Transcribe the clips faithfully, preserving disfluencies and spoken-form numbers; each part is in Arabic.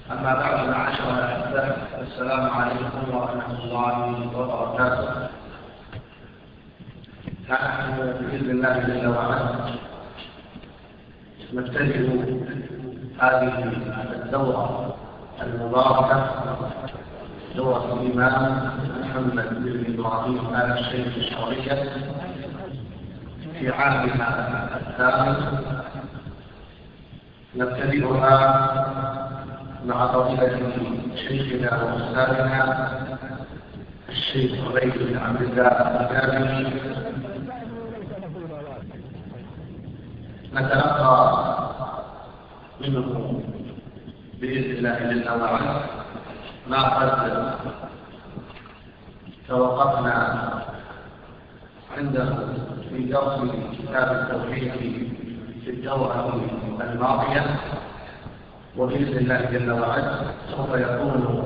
أما بعد معاشر الأحباب، السلام عليكم ورحمة الله وبركاته. نحن بإذن الله جل وعلا نبتدئ هذه الدورة المباركة، دورة الإمام محمد بن إبراهيم آل الشيخ الشرعية في عامها الثامن. نبتدئها مع فضيلة شيخنا وأستاذنا الشيخ عبيد بن عبد الله الكامل. نتلقى منه بإذن الله جل وعلا ما قد توقفنا عنده في درس كتاب التوحيد في الدورة الماضية، وبإذن الله جل وعلا سوف يكون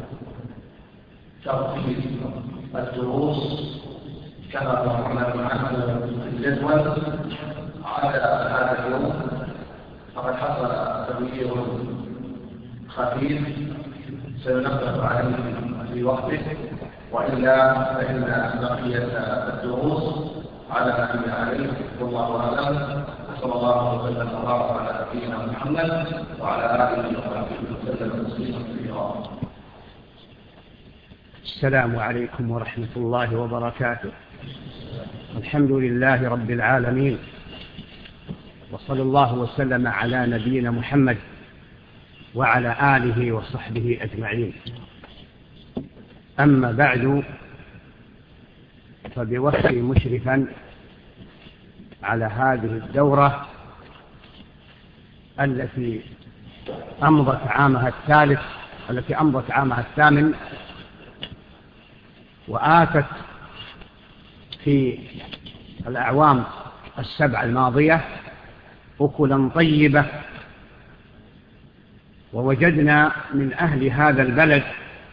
ترتيب الدروس كما ذكرنا عنه في الجدول على هذا اليوم. فقد حصل تغيير خفيف سينبه عليه في وقته، وإلا فإن بقية الدروس على ما هي عليه. والله أعلم، صلى الله وسلم وبارك على نبينا محمد وعلى آله وصحبه وسلم تسليما كثيرا. السلام عليكم ورحمة الله وبركاته. الحمد لله رب العالمين، وصلى الله وسلم على نبينا محمد وعلى آله وصحبه أجمعين. أما بعد، فبوصفي مشرفا على هذه الدورة التي أمضت عامها الثالث التي أمضت عامها الثامن، وآتت في الأعوام السبع الماضية أكلا طيبة، ووجدنا من أهل هذا البلد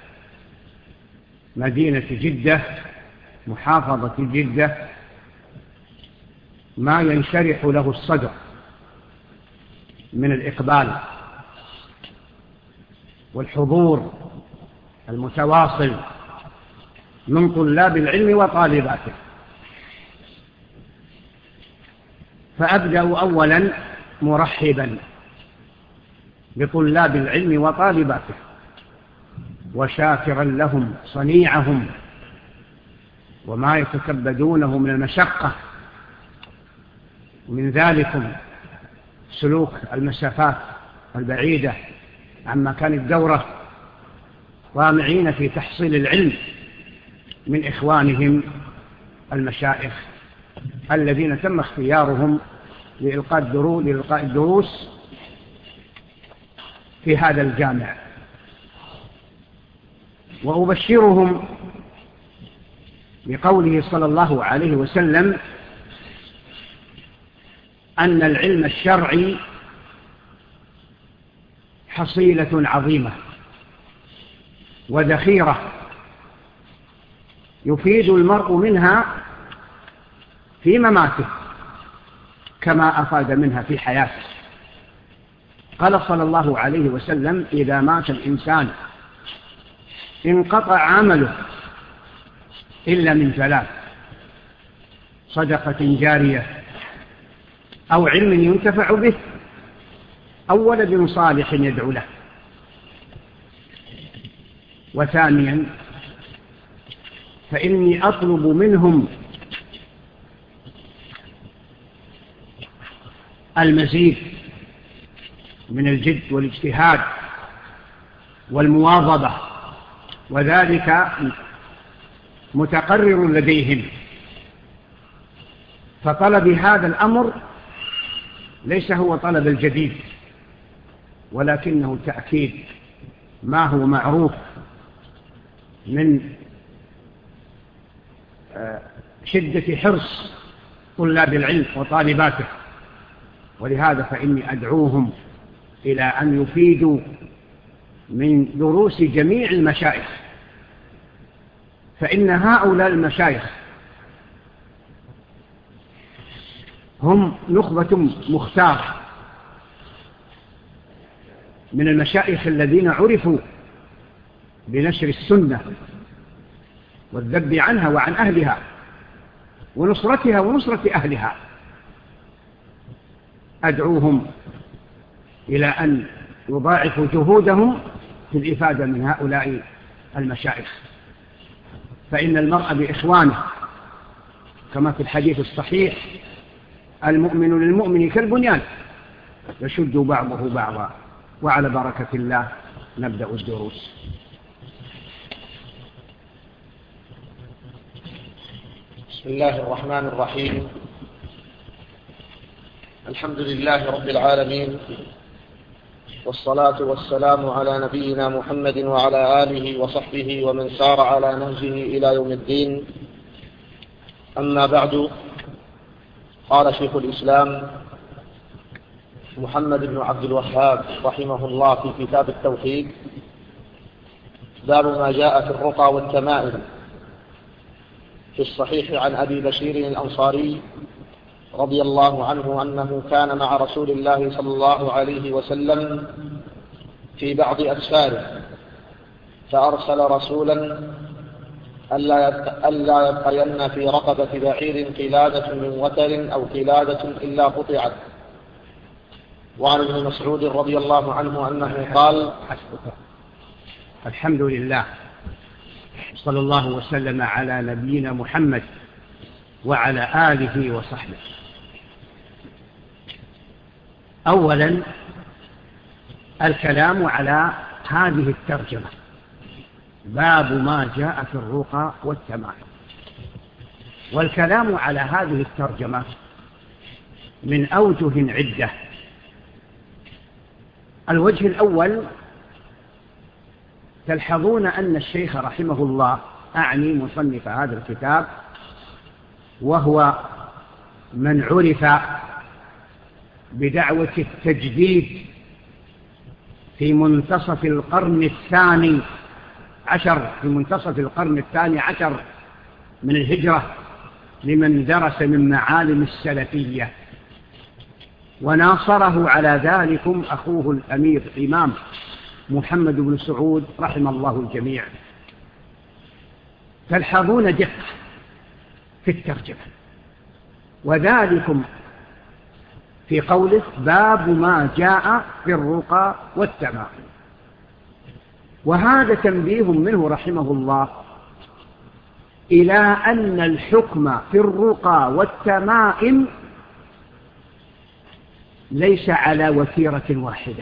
مدينة جدة محافظة جدة ما ينشرح له الصدر من الإقبال والحضور المتواصل من طلاب العلم وطالباته. فأبدأ أولا مرحبا بطلاب العلم وطالباته، وشاكرا لهم صنيعهم وما يتكبدونه من المشقة، ومن ذلك سلوك المسافات البعيدة عن مكان الدورة، طامعين في تحصيل العلم من إخوانهم المشايخ الذين تم اختيارهم لإلقاء الدروس في هذا الجامع. وأبشرهم بقوله صلى الله عليه وسلم أن العلم الشرعي حصيلة عظيمة وذخيرة يفيد المرء منها في مماته كما أفاد منها في حياته. قال صلى الله عليه وسلم: إذا مات الإنسان انقطع عمله إلا من ثلاث: صدقة جارية، أو علم ينتفع به، أو ولد صالح يدعو له. وثانيا: فإني أطلب منهم المزيد من الجد والاجتهاد والمواظبة، وذلك متقرر لديهم. فطلب هذا الأمر ليس هو طلب الجديد، ولكنه تأكيد ما هو معروف من شدة حرص طلاب العلم وطالباته. ولهذا فإني أدعوهم إلى أن يفيدوا من دروس جميع المشايخ، فإن هؤلاء المشايخ هم نخبة مختارة من المشايخ الذين عرفوا بنشر السنة والذب عنها وعن أهلها ونصرتها ونصرة أهلها، أدعوهم إلى أن يضاعفوا جهودهم في الإفادة من هؤلاء المشايخ، فإن المرء بإخوانه كما في الحديث الصحيح: المؤمن للمؤمن كالبنيان يشد بعضه بعضا. وعلى بركة الله نبدأ الدروس. بسم الله الرحمن الرحيم. الحمد لله رب العالمين، والصلاة والسلام على نبينا محمد وعلى آله وصحبه ومن سار على نهجه إلى يوم الدين. أما بعد، قال شيخ الإسلام محمد بن عبد الوهاب رحمه الله في كتاب التوحيد: باب ما جاء في الرقى والتمائم. في الصحيح عن أبي بشير الأنصاري رضي الله عنه أنه كان مع رسول الله صلى الله عليه وسلم في بعض أسفاره، فأرسل رسولا ألا يبقين في رقبة بعير قلادة من وتر أو قلادة إلا قطعت. وعن ابن مسعود رضي الله عنه أنه قال: الحمد لله، صلى الله وسلم على نبينا محمد وعلى آله وصحبه. أولا الكلام على هذه الترجمة: باب ما جاء في الرقى والتمائم. والكلام على هذه الترجمة من أوجه عدة. الوجه الأول: تلحظون أن الشيخ رحمه الله، أعني مصنف هذا الكتاب، وهو من عرف بدعوة التجديد في منتصف القرن الثاني عشر في منتصف القرن الثاني عشر من الهجرة، لمن درس من معالم السلفية، وناصره على ذلكم أخوه الأمير الإمام محمد بن سعود رحم الله الجميع. تلحظون دقة في الترجمة، وذلكم في قوله: باب ما جاء في الرقى والتمائم. وهذا تنبيه منه رحمه الله إلى أن الحكم في الرقى والتمائم ليس على وتيرة واحدة،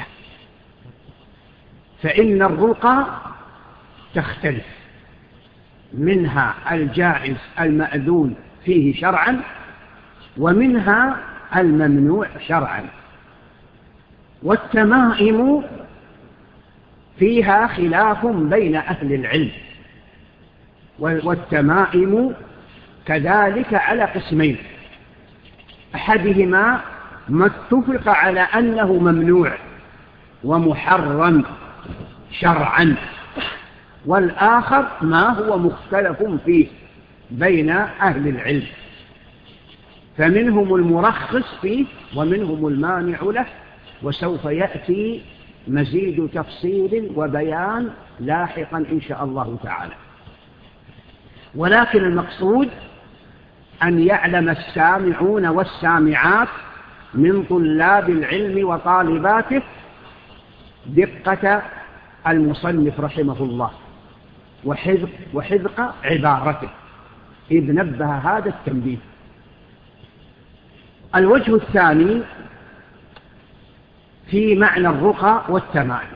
فإن الرقى تختلف، منها الجائز المأذون فيه شرعا، ومنها الممنوع شرعا. والتمائم فيها خلاف بين أهل العلم، والتمائم كذلك على قسمين: أحدهما ما اتفق على أنه ممنوع ومحرم شرعا، والآخر ما هو مختلف فيه بين أهل العلم، فمنهم المرخص فيه ومنهم المانع له، وسوف يأتي مزيد تفصيل وبيان لاحقا إن شاء الله تعالى. ولكن المقصود أن يعلم السامعون والسامعات من طلاب العلم وطالباته دقة المصنف رحمه الله وحذق, وحذق عبارته، إذ نبه هذا التنبيه. الوجه الثاني في معنى الرقى والتمائم.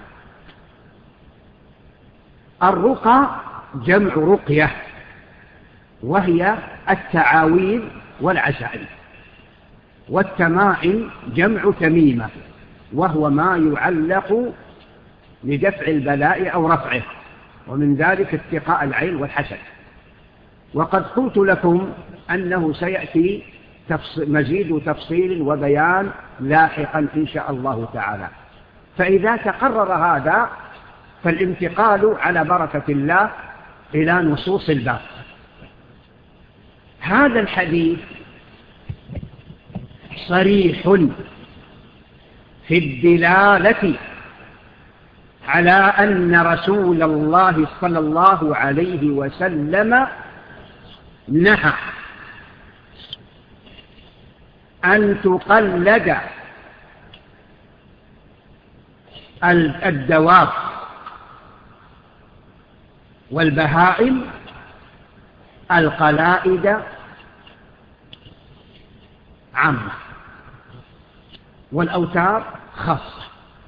الرقى جمع رقية، وهي التعاويذ والعسائر، والتمائم جمع تميمة، وهو ما يعلق لدفع البلاء أو رفعه، ومن ذلك اتقاء العين والحسد. وقد قلت لكم أنه سيأتي مزيد تفصيل وبيان لاحقا إن شاء الله تعالى. فإذا تقرر هذا فالانتقال على بركة الله إلى نصوص الباب. هذا الحديث صريح في الدلالة على أن رسول الله صلى الله عليه وسلم نهى أن تقلد الدواب والبهائم القلائد عامة والأوتار خاصة.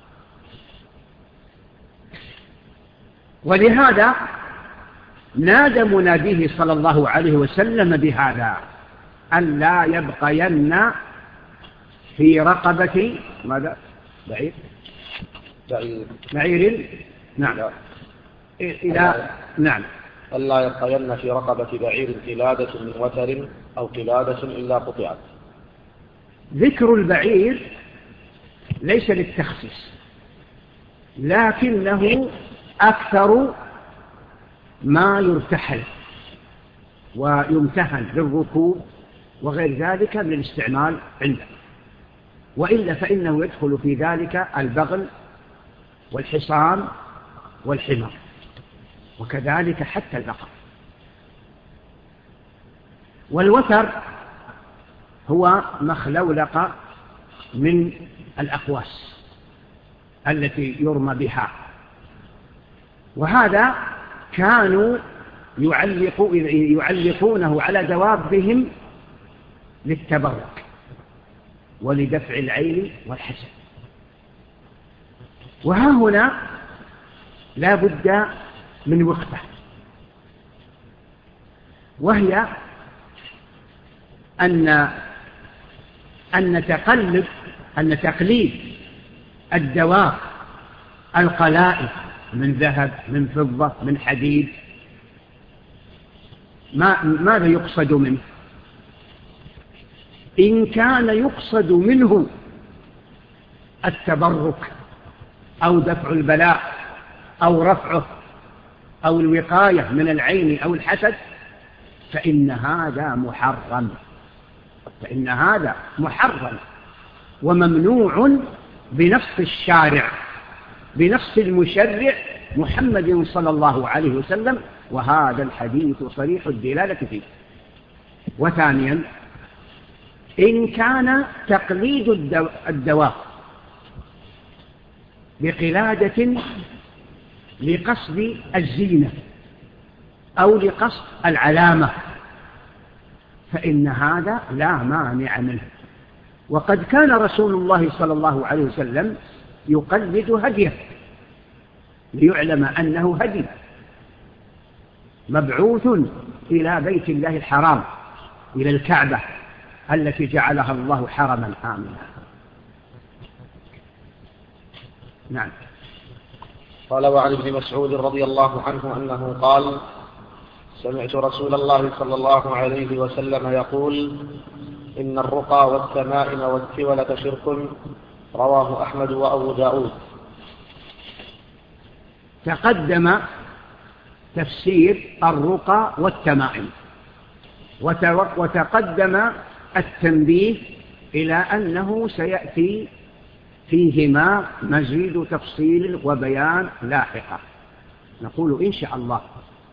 ولهذا نادى مناديه صلى الله عليه وسلم بهذا أن لا يبقين في رقبة ماذا؟ بعير بعير بعير نعم إلى نعم ألا يبقين في رقبة بعير قلادة من وتر أو قلادة إلا قطعت. ذكر البعير ليس للتخصيص، لكنه أكثر ما يرتحل ويمتهن للركوب وغير ذلك من الاستعمال عنده، وإلا فإنه يدخل في ذلك البغل والحصان والحمار وكذلك حتى البقر. والوتر هو مخلولق من الأقواس التي يرمى بها، وهذا كانوا يعلقونه على دوابهم للتبرك ولدفع العين والحسد. وها هنا لا بد من وقفة، وهي أن أن تقلد أن تقليد الدواب القلائد من ذهب من فضة من حديد ما ماذا يقصد منه؟ إن كان يقصد منه التبرك أو دفع البلاء أو رفعه أو الوقاية من العين أو الحسد فإن هذا محرم، فإن هذا محرم وممنوع بنص الشارع بنص المشرع محمد صلى الله عليه وسلم، وهذا الحديث صريح الدلالة فيه. وثانيا إن كان تقليد الدواب بقلادة لقصد الزينة أو لقصد العلامة فإن هذا لا مانع منه. وقد كان رسول الله صلى الله عليه وسلم يقلد هديه ليعلم أنه هدي مبعوث إلى بيت الله الحرام إلى الكعبة التي جعلها الله حرما آمنا. نعم. قال وعن ابن مسعود رضي الله عنه أنه قال سمعت رسول الله صلى الله عليه وسلم يقول إن الرقى والتمائم والتولة شرك، رواه أحمد وأبو داود. تقدم تفسير الرقى والتمائم وتقدم التنبيه إلى أنه سيأتي فيهما مزيد تفصيل وبيان لاحقا نقول إن شاء الله.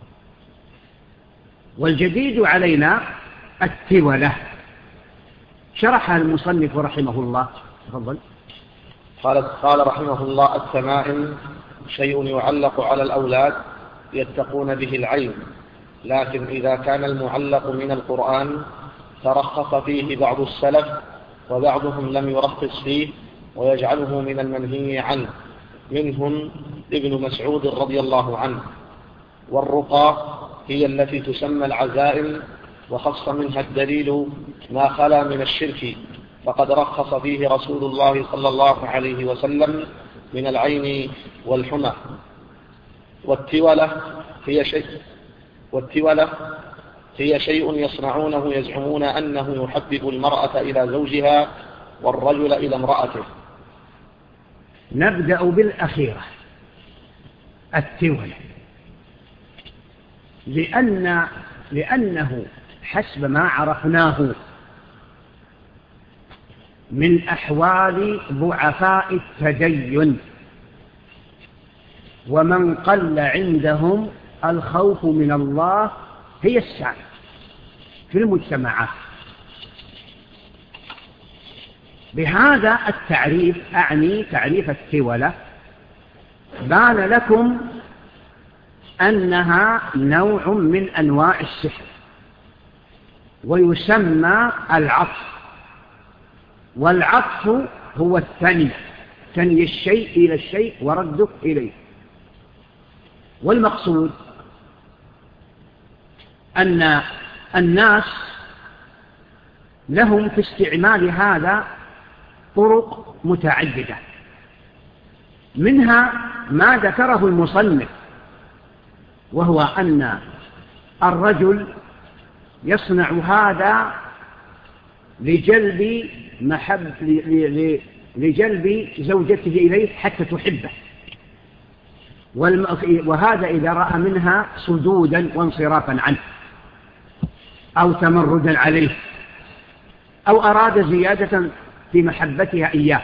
والجديد علينا التولة شرحها المصنف رحمه الله. تفضل. قال قال رحمه الله التمائم شيء يعلق على الأولاد يتقون به العين، لكن إذا كان المعلق من القرآن ترخص فيه بعض السلف وبعضهم لم يرخص فيه ويجعله من المنهي عنه، منهم ابن مسعود رضي الله عنه. والرقى هي التي تسمى العزائم، وخص منها الدليل ما خلا من الشرك، فقد رخص فيه رسول الله صلى الله عليه وسلم من العين والحمى. والتولة هي شيء والتولة هي شيء يصنعونه يزعمون أنه يحبب المرأة إلى زوجها والرجل إلى امرأته. نبدأ بالأخيرة التولة، لأن لأنه حسب ما عرفناه من أحوال ضعفاء التدين ومن قل عندهم الخوف من الله هي السعادة في المجتمعات. بهذا التعريف أعني تعريف التولة بان لكم أنها نوع من أنواع السحر، ويسمى العطف، والعطف هو الثني، ثني الشيء إلى الشيء ورده إليه. والمقصود أن الناس لهم في استعمال هذا طرق متعددة، منها ما ذكره المصنف، وهو أن الرجل يصنع هذا لجلب محب لجلب زوجته إليه حتى تحبه، وهذا إذا رأى منها صدودا وانصرافا عنه أو تمردا عليه أو أراد زيادة في محبتها إياه.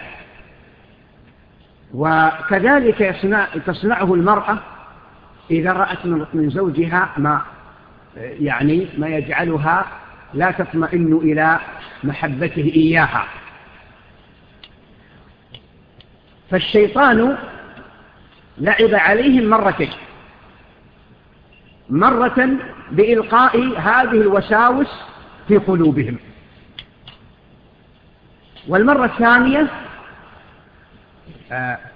وكذلك يصنع تصنعه المرأة إذا رأت من زوجها ما يعني ما يجعلها لا تطمئن إلى محبته إياها. فالشيطان لعب عليهم مرتين، مرة بإلقاء هذه الوساوس في قلوبهم، والمرة الثانية آه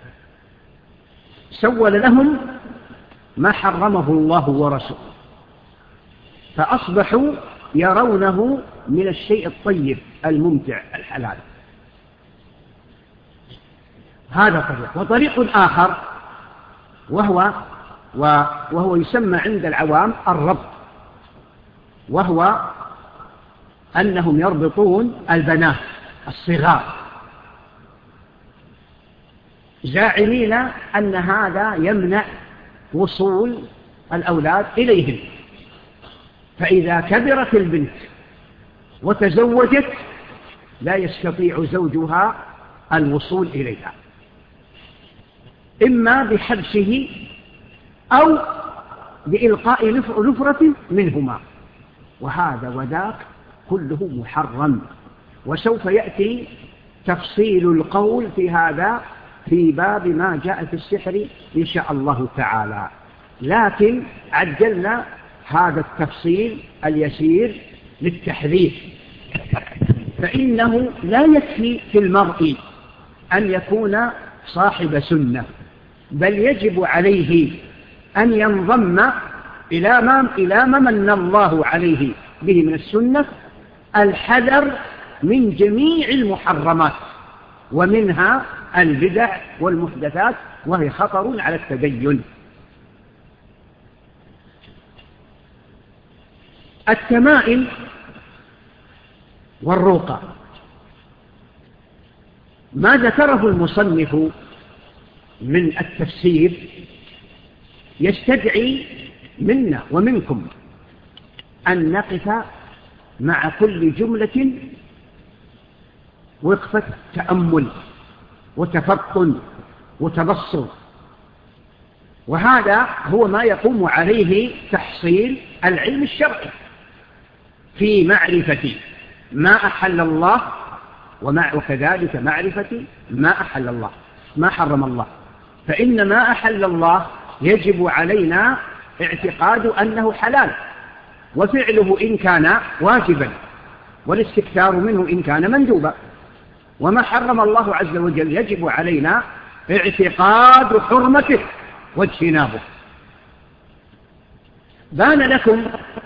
سول لهم ما حرمه الله ورسوله، فأصبحوا يرونه من الشيء الطيب الممتع الحلال. هذا طريق. وطريق آخر وهو, وهو يسمى عند العوام الربط، وهو أنهم يربطون البنات الصغار زاعمين أن هذا يمنع وصول الأولاد إليهم، فإذا كبرت البنت وتزوجت لا يستطيع زوجها الوصول إليها، إما بحبسه أو بإلقاء نفرة منهما، وهذا وذاك كله محرم. وسوف يأتي تفصيل القول في هذا في باب ما جاء في السحر إن شاء الله تعالى، لكن عجلنا هذا التفصيل اليسير للتحذير، فإنه لا يكفي في المرء أن يكون صاحب سنة، بل يجب عليه أن ينضم إلى ما إلى ما من الله عليه به من السنة الحذر من جميع المحرمات، ومنها البدع والمحدثات، وهي خطر على التدين. التمائم والرقى ما ذكره المصنف من التفسير يستدعي منا ومنكم أن نقف مع كل جملة وقفة تأمل وتفطن وتبصر، وهذا هو ما يقوم عليه تحصيل العلم الشرعي في معرفة ما أحل الله وكذلك معرفة ما أحل الله ما حرم الله. فإن ما أحل الله يجب علينا اعتقاد أنه حلال، وفعله إن كان واجبا، والاستكثار منه إن كان مندوبا. وما حرم الله عز وجل يجب علينا اعتقاد حرمته واجتنابه. بان لكم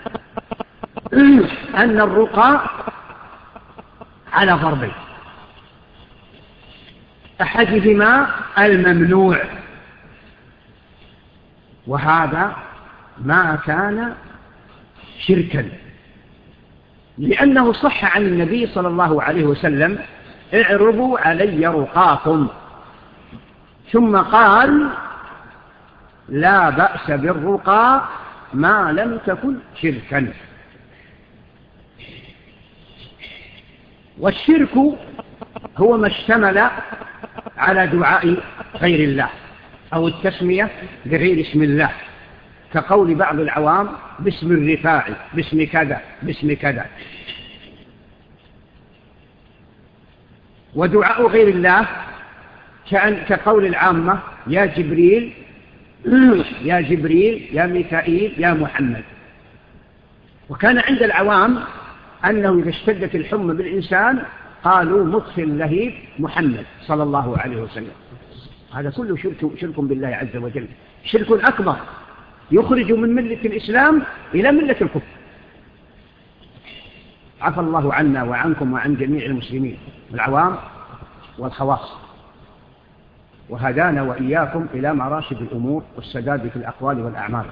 أن الرقى على ضربين، أحدهما الممنوع، وهذا ما كان شركا، لأنه صح عن النبي صلى الله عليه وسلم: اعرضوا علي رقاكم، ثم قال: لا بأس بالرقى ما لم تكن شركا. والشرك هو ما اشتمل على دعاء غير الله، أو التسمية بغير اسم الله، كقول بعض العوام باسم الرفاعي، باسم كذا، باسم كذا. ودعاء غير الله كقول العامة يا جبريل يا جبريل يا ميكائيل يا محمد. وكان عند العوام أنه إذا اشتدت الحمى بالإنسان قالوا مدخل لهيب محمد صلى الله عليه وسلم. هذا كله شرك, شرك بالله عز وجل، شرك أكبر يخرج من ملة الإسلام إلى ملة الكفر. عفى الله عنا وعنكم وعن جميع المسلمين العوام والخواص، وهدانا وإياكم إلى مراشد الأمور والسداد في الأقوال والأعمال.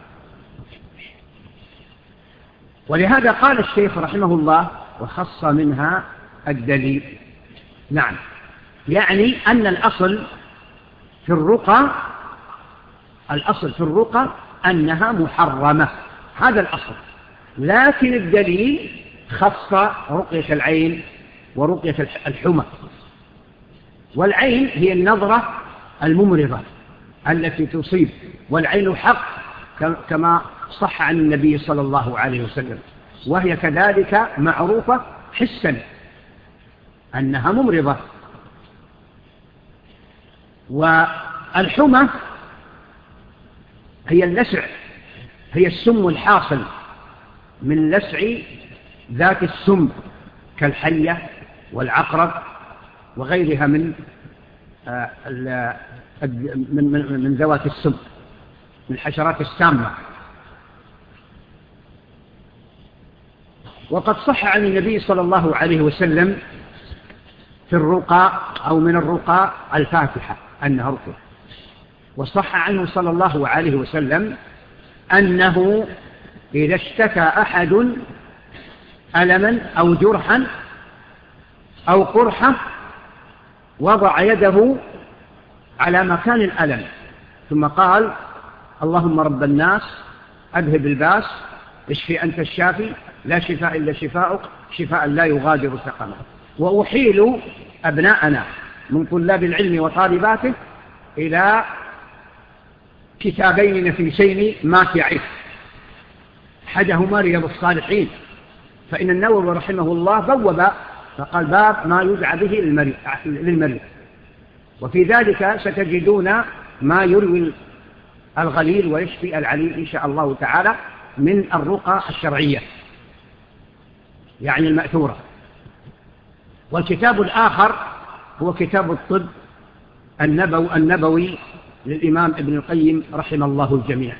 ولهذا قال الشيخ رحمه الله وخص منها الدليل. نعم، يعني أن الأصل في الرقى الأصل في الرقى أنها محرمة، هذا الأصل. لكن الدليل خص رقية العين ورقية الحمى. والعين هي النظرة الممرضة التي تصيب، والعين حق كما صح عن النبي صلى الله عليه وسلم، وهي كذلك معروفة حسا أنها ممرضة. والحمى هي اللسع، هي السم الحاصل من لسع ذات السم كالحية والعقرب وغيرها من من من ذوات السم، من الحشرات السامة. وقد صح عن النبي صلى الله عليه وسلم في الرقى أو من الرقى الفاتحة أنها رقية. وصح عنه صلى الله عليه وسلم أنه إذا اشتكى أحد ألما أو جرحا أو قرحة وضع يده على مكان الألم ثم قال اللهم رب الناس أذهب الباس اشفي أنت الشافي لا شفاء إلا شفاءك شفاء لا يغادر سقما. وأحيل أبناءنا من طلاب العلم وطالباته إلى كتابين نفيسين ماتعين، أحدهما رياض الصالحين، فإن النووي رحمه الله بوب فقال باب ما يدعى به للمريض، وفي ذلك ستجدون ما يروي الغليل ويشفي العليل إن شاء الله تعالى من الرقى الشرعية يعني المأثورة. والكتاب الآخر هو كتاب الطب النبوي, النبوي للإمام ابن القيم رحمه الله الجميع.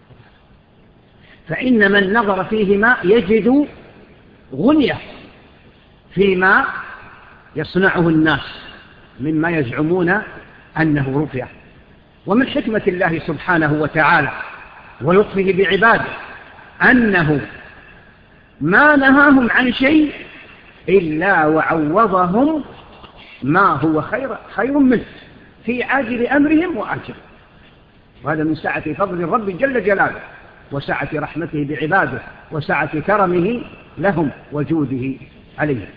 فإن من نظر فيهما يجد غنية فيما يصنعه الناس مما يزعمون أنه رقية. ومن حكمة الله سبحانه وتعالى ولطفه بعباده أنه ما نهاهم عن شيء إلا وعوضهم ما هو خير, خير منه في عاجل أمرهم وآجل. وهذا من سعة فضل الرب جل جلاله وسعة رحمته بعباده وسعة كرمه لهم وجوده عليهم.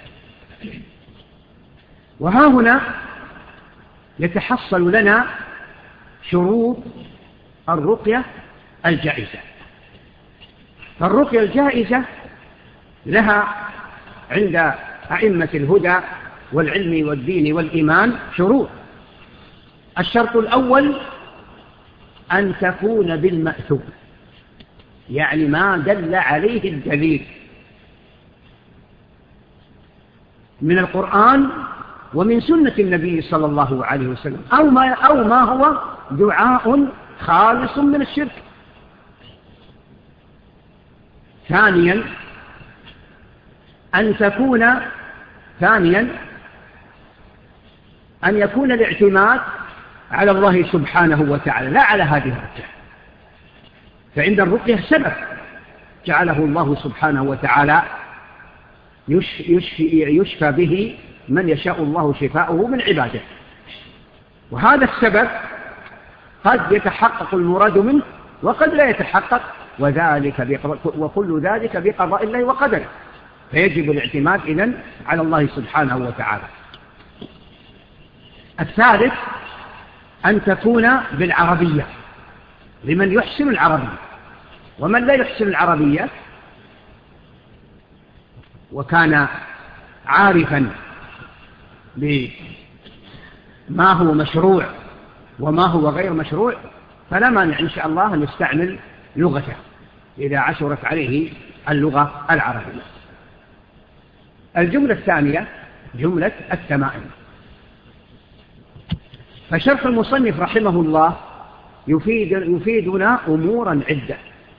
وها هنا يتحصل لنا شروط الرقية الجائزة. فالرقية الجائزة لها عند أئمة الهدى والعلم والدين والإيمان شروط. الشرط الأول أن تكون بالمأثور، يعني ما دل عليه الدليل من القرآن ومن سنة النبي صلى الله عليه وسلم، أو ما, أو ما هو دعاء خالص من الشرك. ثانيا أن تكون ثانيا أن يكون الاعتماد على الله سبحانه وتعالى لا على هذه الرقية، فعند الرقية سبب جعله الله سبحانه وتعالى يشفي, يشفى به من يشاء الله شفاءه من عباده، وهذا السبب قد يتحقق المراد منه وقد لا يتحقق، وذلك وكل ذلك بقضاء الله وقدره، فيجب الاعتماد إذن على الله سبحانه وتعالى. الثالث أن تكون بالعربية لمن يحسن العربية، ومن لا يحسن العربية وكان عارفا بما هو مشروع وما هو غير مشروع فلا مانع إن شاء الله أن يستعمل لغته إذا عشرت عليه اللغة العربية. الجملة الثانية جملة التمائم. فشرح المصنف رحمه الله يفيد يفيدنا أمورا عدة.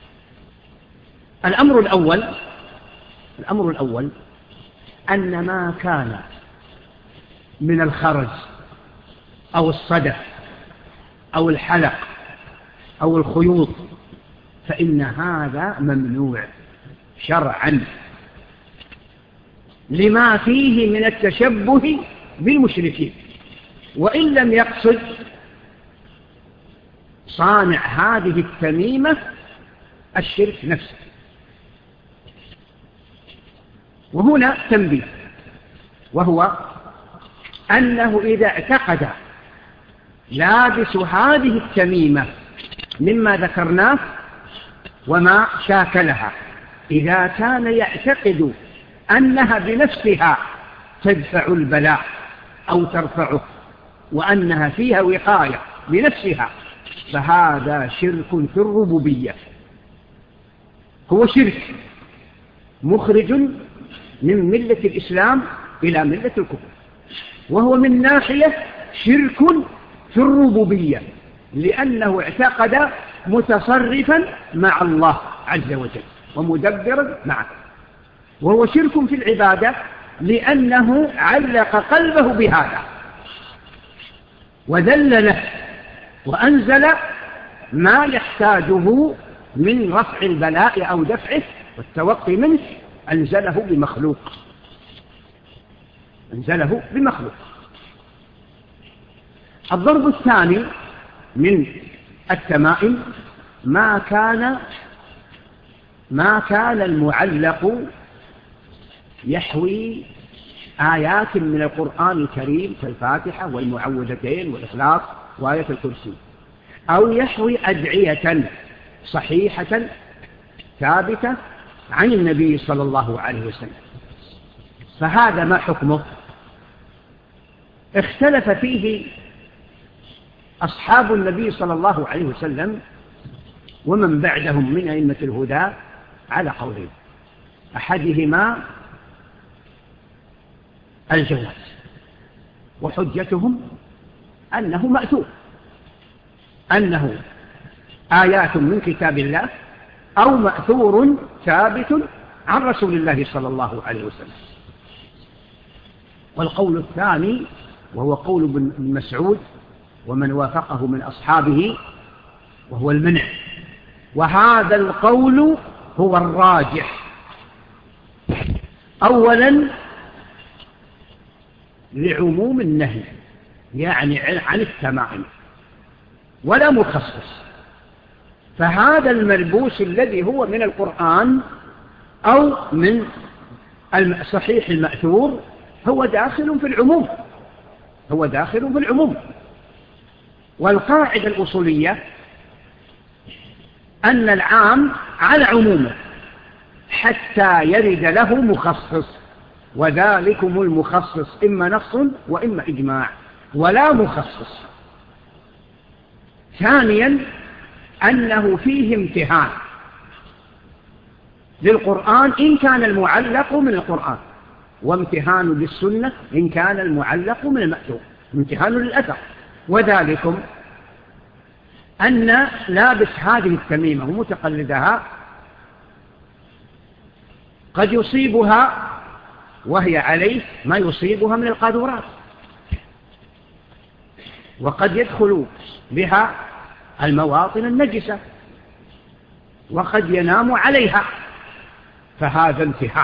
الأمر الأول الأمر الأول أن ما كان من الخرز أو الصدف أو الحلق أو الخيوط فإن هذا ممنوع شرعا لما فيه من التشبه بالمشركين، وإن لم يقصد صانع هذه التميمة الشرك نفسه. وهنا تنبيه، وهو أنه إذا اعتقد لابس هذه التميمة مما ذكرناه وما شاكلها، إذا كان يعتقد أنها بنفسها تدفع البلاء أو ترفعه وأنها فيها وقاية بنفسها، فهذا شرك في الربوبية، هو شرك مخرج من ملة الإسلام إلى ملة الكفر، وهو من ناحية شرك في الربوبية لأنه اعتقد متصرفا مع الله عز وجل ومدبرا معه، وهو شرك في العبادة لأنه علق قلبه بهذا وذل له وأنزل ما يحتاجه من رفع البلاء أو دفعه والتوقي منه، أنزله بمخلوق أنزله بمخلوق. الضرب الثاني من التمائم ما كان ما كان المعلق يحوي آيات من القرآن الكريم كالفاتحة والمعوذتين والإخلاص وآية الكرسي، أو يحوي أدعية صحيحة ثابتة عن النبي صلى الله عليه وسلم، فهذا ما حكمه؟ اختلف فيه أصحاب النبي صلى الله عليه وسلم ومن بعدهم من أئمة الهدى على قولين، أحدهما الجواز، وحجتهم أنه مأثور، أنه آيات من كتاب الله أو مأثور ثابت عن رسول الله صلى الله عليه وسلم. والقول الثاني وهو قول ابن مسعود ومن وافقه من أصحابه وهو المنع، وهذا القول هو الراجح. أولا لعموم النهي يعني عن التمائم ولا مخصص، فهذا الملبوس الذي هو من القرآن أو من الصحيح المأثور هو داخل في العموم هو داخل في العموم. والقاعدة الأصولية أن العام على عمومه حتى يرد له مخصص، وذلكم المخصص إما نص وإما إجماع ولا مخصص. ثانيا أنه فيه امتهان للقرآن إن كان المعلق من القرآن، وامتهان للسنة إن كان المعلق من المأثور، امتهان للأثر. وذلكم أن لابس هذه التميمة ومتقلدها قد يصيبها وهي عليه ما يصيبها من القاذورات، وقد يدخل بها المواطن النجسة، وقد ينام عليها، فهذا امتحان.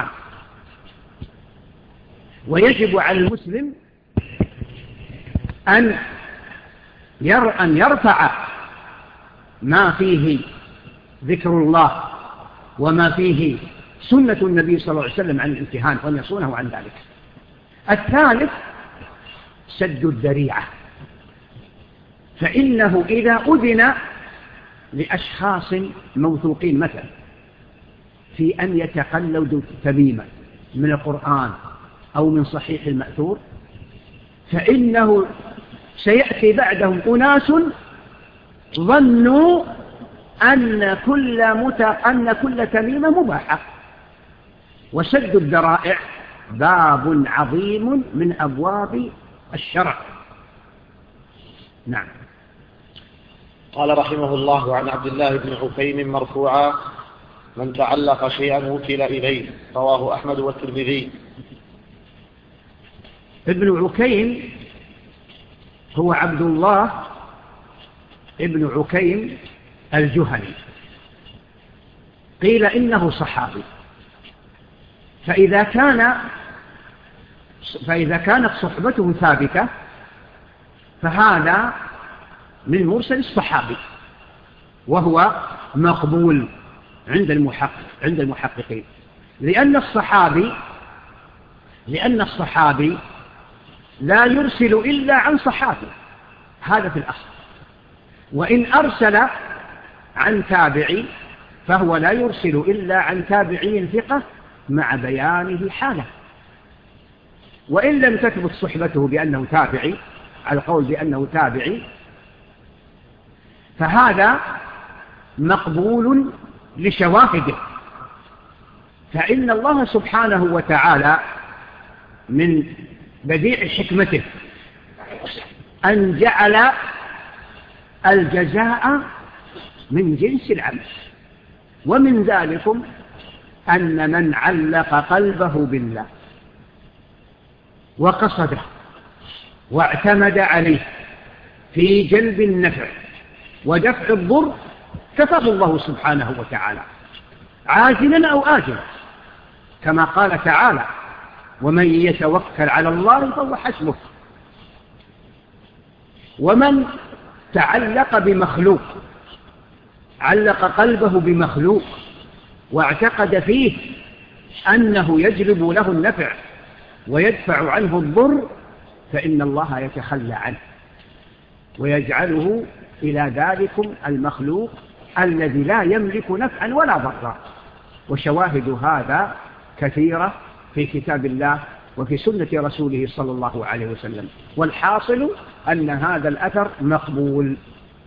ويجب على المسلم أن أن يرفع ما فيه ذكر الله وما فيه سنة النبي صلى الله عليه وسلم عن الامتحان وأن يصونه عن ذلك. الثالث سد الذريعة، فإنه إذا أذن لأشخاص موثوقين مثلا في أن يتقلدوا تميما من القرآن أو من صحيح المأثور، فإنه سيأتي بعدهم أناس ظنوا أن كل, مت... أن كل تميمة مباحة، وسد الذرائع باب عظيم من أبواب الشرع. نعم. قال رحمه الله عن عبد الله بن عكيم مرفوعا: من تعلق شيئا وكل إليه. رواه أحمد والترمذي. ابن عكيم هو عبد الله ابن عكيم الجهني، قيل إنه صحابي، فإذا كان فإذا كانت صحبته ثابتة فهذا من مرسل الصحابي، وهو مقبول عند المحقق عند المحققين، لأن الصحابي لأن الصحابي لا يرسل إلا عن صحابي، هذا في الأصل، وإن أرسل عن تابعي فهو لا يرسل إلا عن تابعي ثقة مع بيانه حاله، وإن لم تثبت صحبته بأنه تابعي على القول بأنه تابعي فهذا مقبول لشواهده. فإن الله سبحانه وتعالى من بديع حكمته أن جعل الجزاء من جنس العمل، ومن ذلكم أن من علق قلبه بالله وقصده واعتمد عليه في جلب النفع ودفع الضر كفاه الله سبحانه وتعالى عاجلا أو آجلا، كما قال تعالى: ومن يتوكل على الله فهو حسبه. ومن تعلق بمخلوق، علق قلبه بمخلوق واعتقد فيه أنه يجلب له النفع ويدفع عنه الضر، فإن الله يتخلى عنه ويجعله إلى ذلكم المخلوق الذي لا يملك نفعا ولا ضرا. وشواهد هذا كثيرة في كتاب الله وفي سنة رسوله صلى الله عليه وسلم، والحاصل أن هذا الأثر مقبول.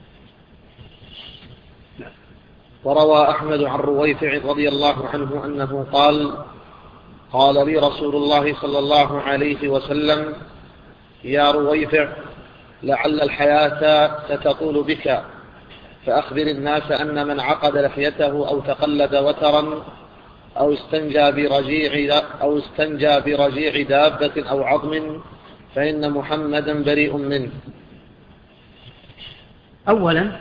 وروى أحمد عن رويفع رضي الله عنه أنه قال: قال لي رسول الله صلى الله عليه وسلم: يا رويفع، لعل الحياة ستطول بك، فأخبر الناس أن من عقد لحيته أو تقلد وترا أو استنجى برجيع أو استنجى برجيع دابة أو عظم فإن محمدا بريء منه. أولا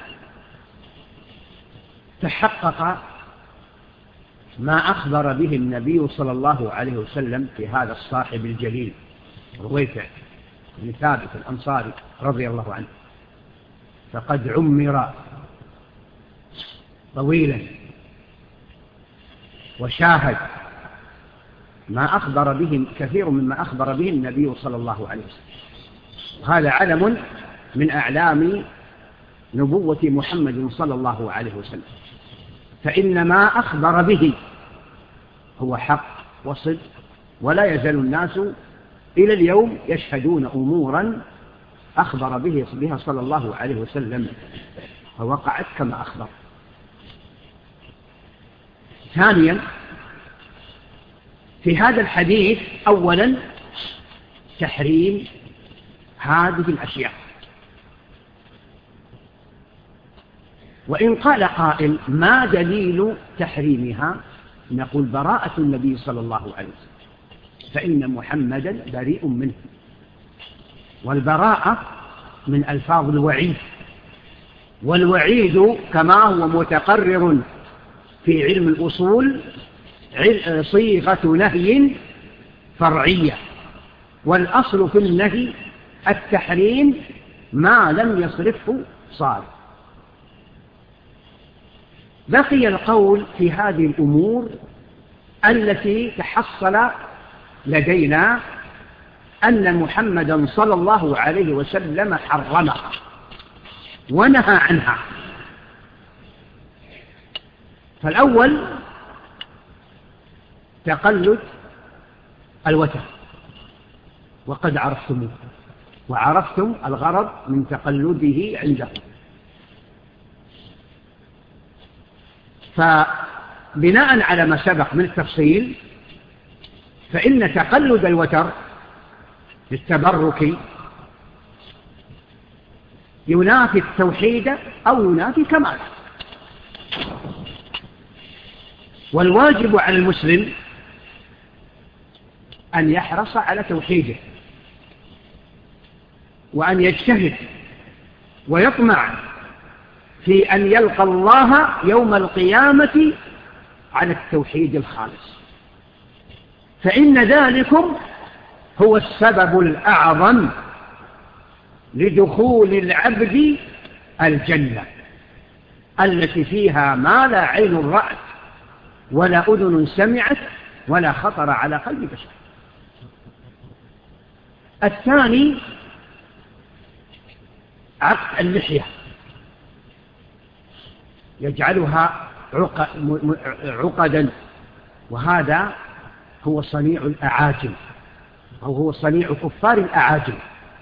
تحقق ما أخبر به النبي صلى الله عليه وسلم في هذا الصاحب الجليل رويفع بن ثابت الأنصاري رضي الله عنه، فقد عمر طويلا وشاهد ما أخبر به كثير مما أخبر به النبي صلى الله عليه وسلم. هذا علم من أعلام نبوة محمد صلى الله عليه وسلم، فإن ما أخبر به هو حق وصدق، ولا يزال الناس إلى اليوم يشهدون أمورا أخبر به بها صلى الله عليه وسلم فوقعت كما أخبر. ثانيا في هذا الحديث أولا تحريم هذه الأشياء، وإن قال قائل ما دليل تحريمها، نقول براءة النبي صلى الله عليه وسلم، فإن محمدا بريء منه، والبراءة من ألفاظ الوعيد، والوعيد كما هو متقرر في علم الأصول صيغة نهي فرعية، والأصل في النهي التحريم ما لم يصرفه صارف. بقي القول في هذه الأمور التي تحصل لدينا أن محمدا صلى الله عليه وسلم حرمها، ونهى عنها. فالأول تقلد الوتر، وقد عرفتموه وعرفتم الغرض من تقلده عنده. فبناء على ما سبق من التفصيل، فإن تقلد الوتر للتبرك ينافي التوحيد أو ينافي كماله. والواجب على المسلم أن يحرص على توحيده، وأن يجتهد ويطمع في أن يلقى الله يوم القيامة على التوحيد الخالص، فإن ذلكم هو السبب الأعظم لدخول العبد الجنة التي فيها ما لا عين رأت ولا أذن سمعت ولا خطر على قلب بشر. الثاني عقد اللحية، يجعلها عقدا، وهذا هو صنيع الأعاجم أو هو صنيع كفار الأعاجم.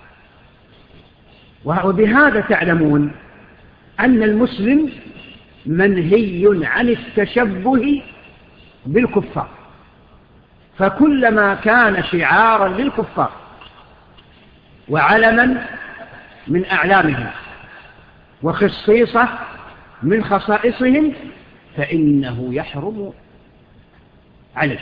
وبهذا تعلمون أن المسلم منهي عن التشبه بالكفار، فكلما كان شعارا للكفار وعلما من أعلامهم وخصيصة من خصائصهم فإنه يحرم عليه،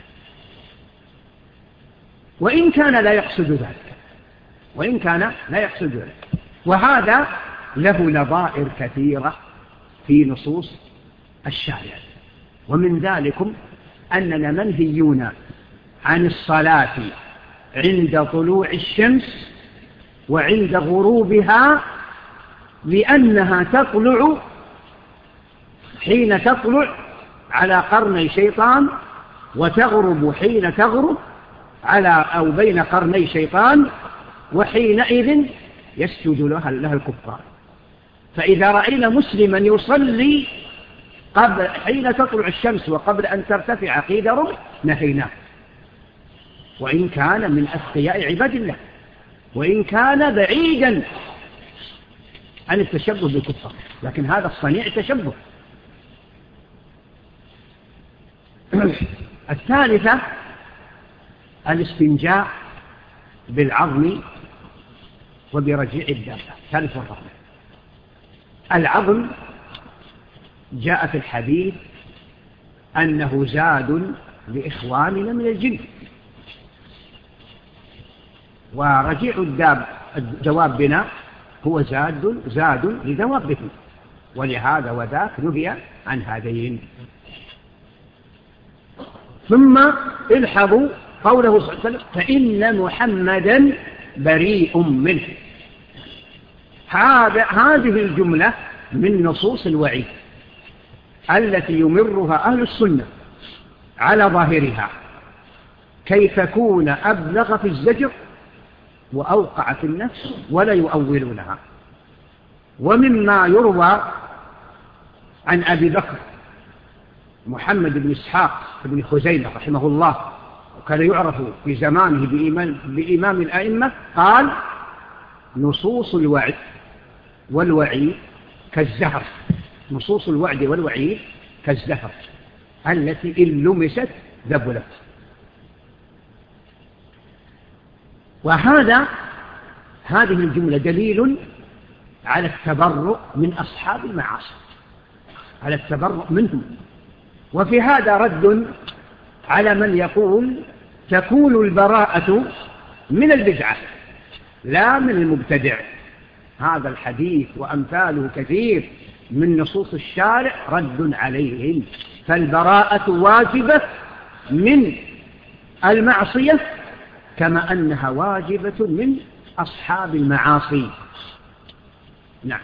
وإن كان لا يقصد ذلك وإن كان لا يقصد ذلك. وهذا له نظائر كثيرة في نصوص الشارع، ومن ذلكم أننا منهيون عن الصلاة عند طلوع الشمس وعند غروبها، لأنها تطلع حين تطلع على قرني شيطان، وتغرب حين تغرب على أو بين قرني شيطان، وحينئذ يسجد لها, لها الكفار. فإذا رأينا مسلما يصلي قبل حين تطلع الشمس وقبل أن ترتفع قيد رمح نهيناه، وإن كان من أتقياء عباد الله، وإن كان بعيدا عن التشبه بالكفار، لكن هذا الصنيع تشبه. الثالثة الاستنجاء بالعظم وبرجيع الدابة. ثالث والرابع العظم، جاء في الحديث أنه زاد لإخواننا من الجن، ورجيع الداب دوابنا هو زاد زاد لدوابهم، ولهذا وذاك نهي عن هذين. ثم الحظوا قوله صلى الله عليه وسلم فإن محمدا بريء منه. هذه الجملة من نصوص الوعيد التي يمرها أهل السنة على ظاهرها، كي تكون أبلغ في الزجر وأوقع في النفس ولا يؤولونها. ومما يروى عن أبي بكر محمد بن إسحاق بن خزيمة رحمه الله، وكان يعرف في زمانه بإمام, بإمام الأئمة، قال نصوص الوعد والوعيد كالزهر، نصوص الوعد والوعيد كالزهر التي إن لمست ذبلت. وهذا هذه الجملة دليل على التبرؤ من أصحاب المعاصي، على التبرؤ منهم. وفي هذا رد على من يقول تكون البراءة من البدعة لا من المبتدع. هذا الحديث وأمثاله كثير من نصوص الشارع رد عليهم. فالبراءة واجبة من المعصية كما أنها واجبة من أصحاب المعاصي. نعم.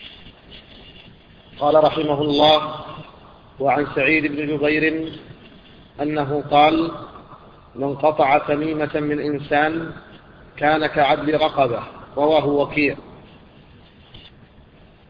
قال رحمه الله: وعن سعيد بن جبير أنه قال: من قطع تميمة من إنسان كان كعدل رقبة. رواه وكيع.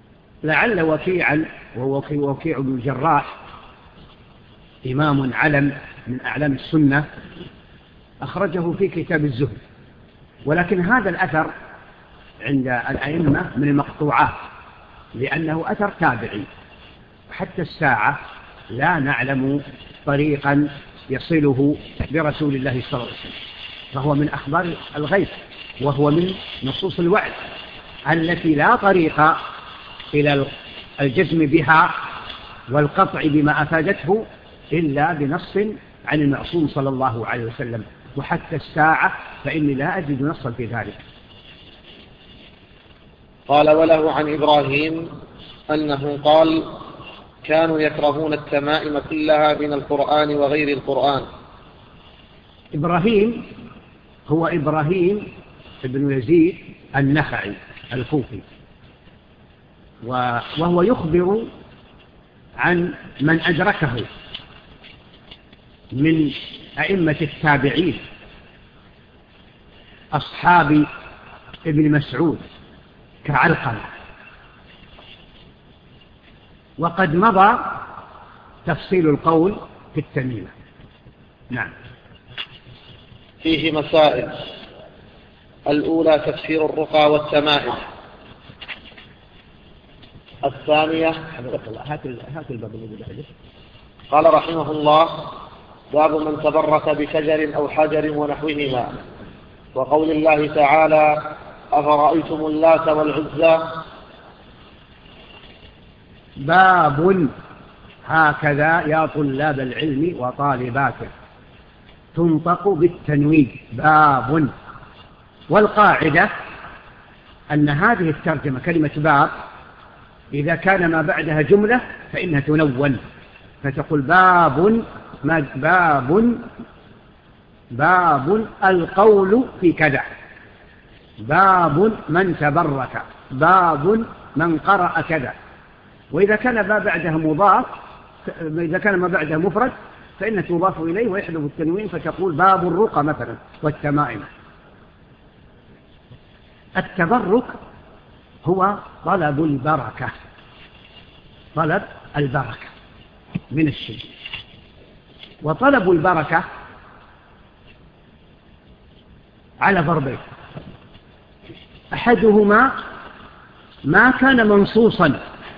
لعل وكيعا وهو وكيع بن الجراح إمام علم من أعلام السنة أخرجه في كتاب الزهد، ولكن هذا الأثر عند الأئمة من المقطوعات لأنه أثر تابعي، حتى الساعة لا نعلم طريقا يصله برسول الله صلى الله عليه وسلم، فهو من أخبار الغيب، وهو من نصوص الوعد التي لا طريق إلى الجزم بها والقطع بما أفادته إلا بنص عن المعصوم صلى الله عليه وسلم، وحتى الساعة فإني لا أجد نصا في ذلك. قال: وله عن إبراهيم أنه قال: كانوا يكرهون التمائم كلها من القرآن وغير القرآن. إبراهيم هو إبراهيم ابن يزيد النخعي الكوفي، وهو يخبر عن من أدركه من أئمة التابعين أصحاب ابن مسعود كعلقمة، وقد مضى تفصيل القول في التميمة. نعم. فيه مسائل: الأولى تفسير الرقى والتمائم. الثانية هات الباب الذي بعده. قال رحمه الله: باب من تبرك بشجر أو حجر ونحوهما، وقول الله تعالى: أفرأيتم اللات والعزى. باب هكذا يا طلاب العلم وطالباته تنطق بالتنوين باب، والقاعدة أن هذه الترجمة كلمة باب إذا كان ما بعدها جملة فإنها تنون، فتقول باب باب باب القول في كذا، باب من تبرك، باب من قرأ كذا. وإذا كان ما بعدها مضاف، إذا كان ما بعدها مفرد فإنه تضاف إليه ويحذف التنوين، فتقول باب الرقى مثلا والتمائم. التبرك هو طلب البركة، طلب البركة من الشيء. وطلب البركة على ضربين: أحدهما ما كان منصوصا،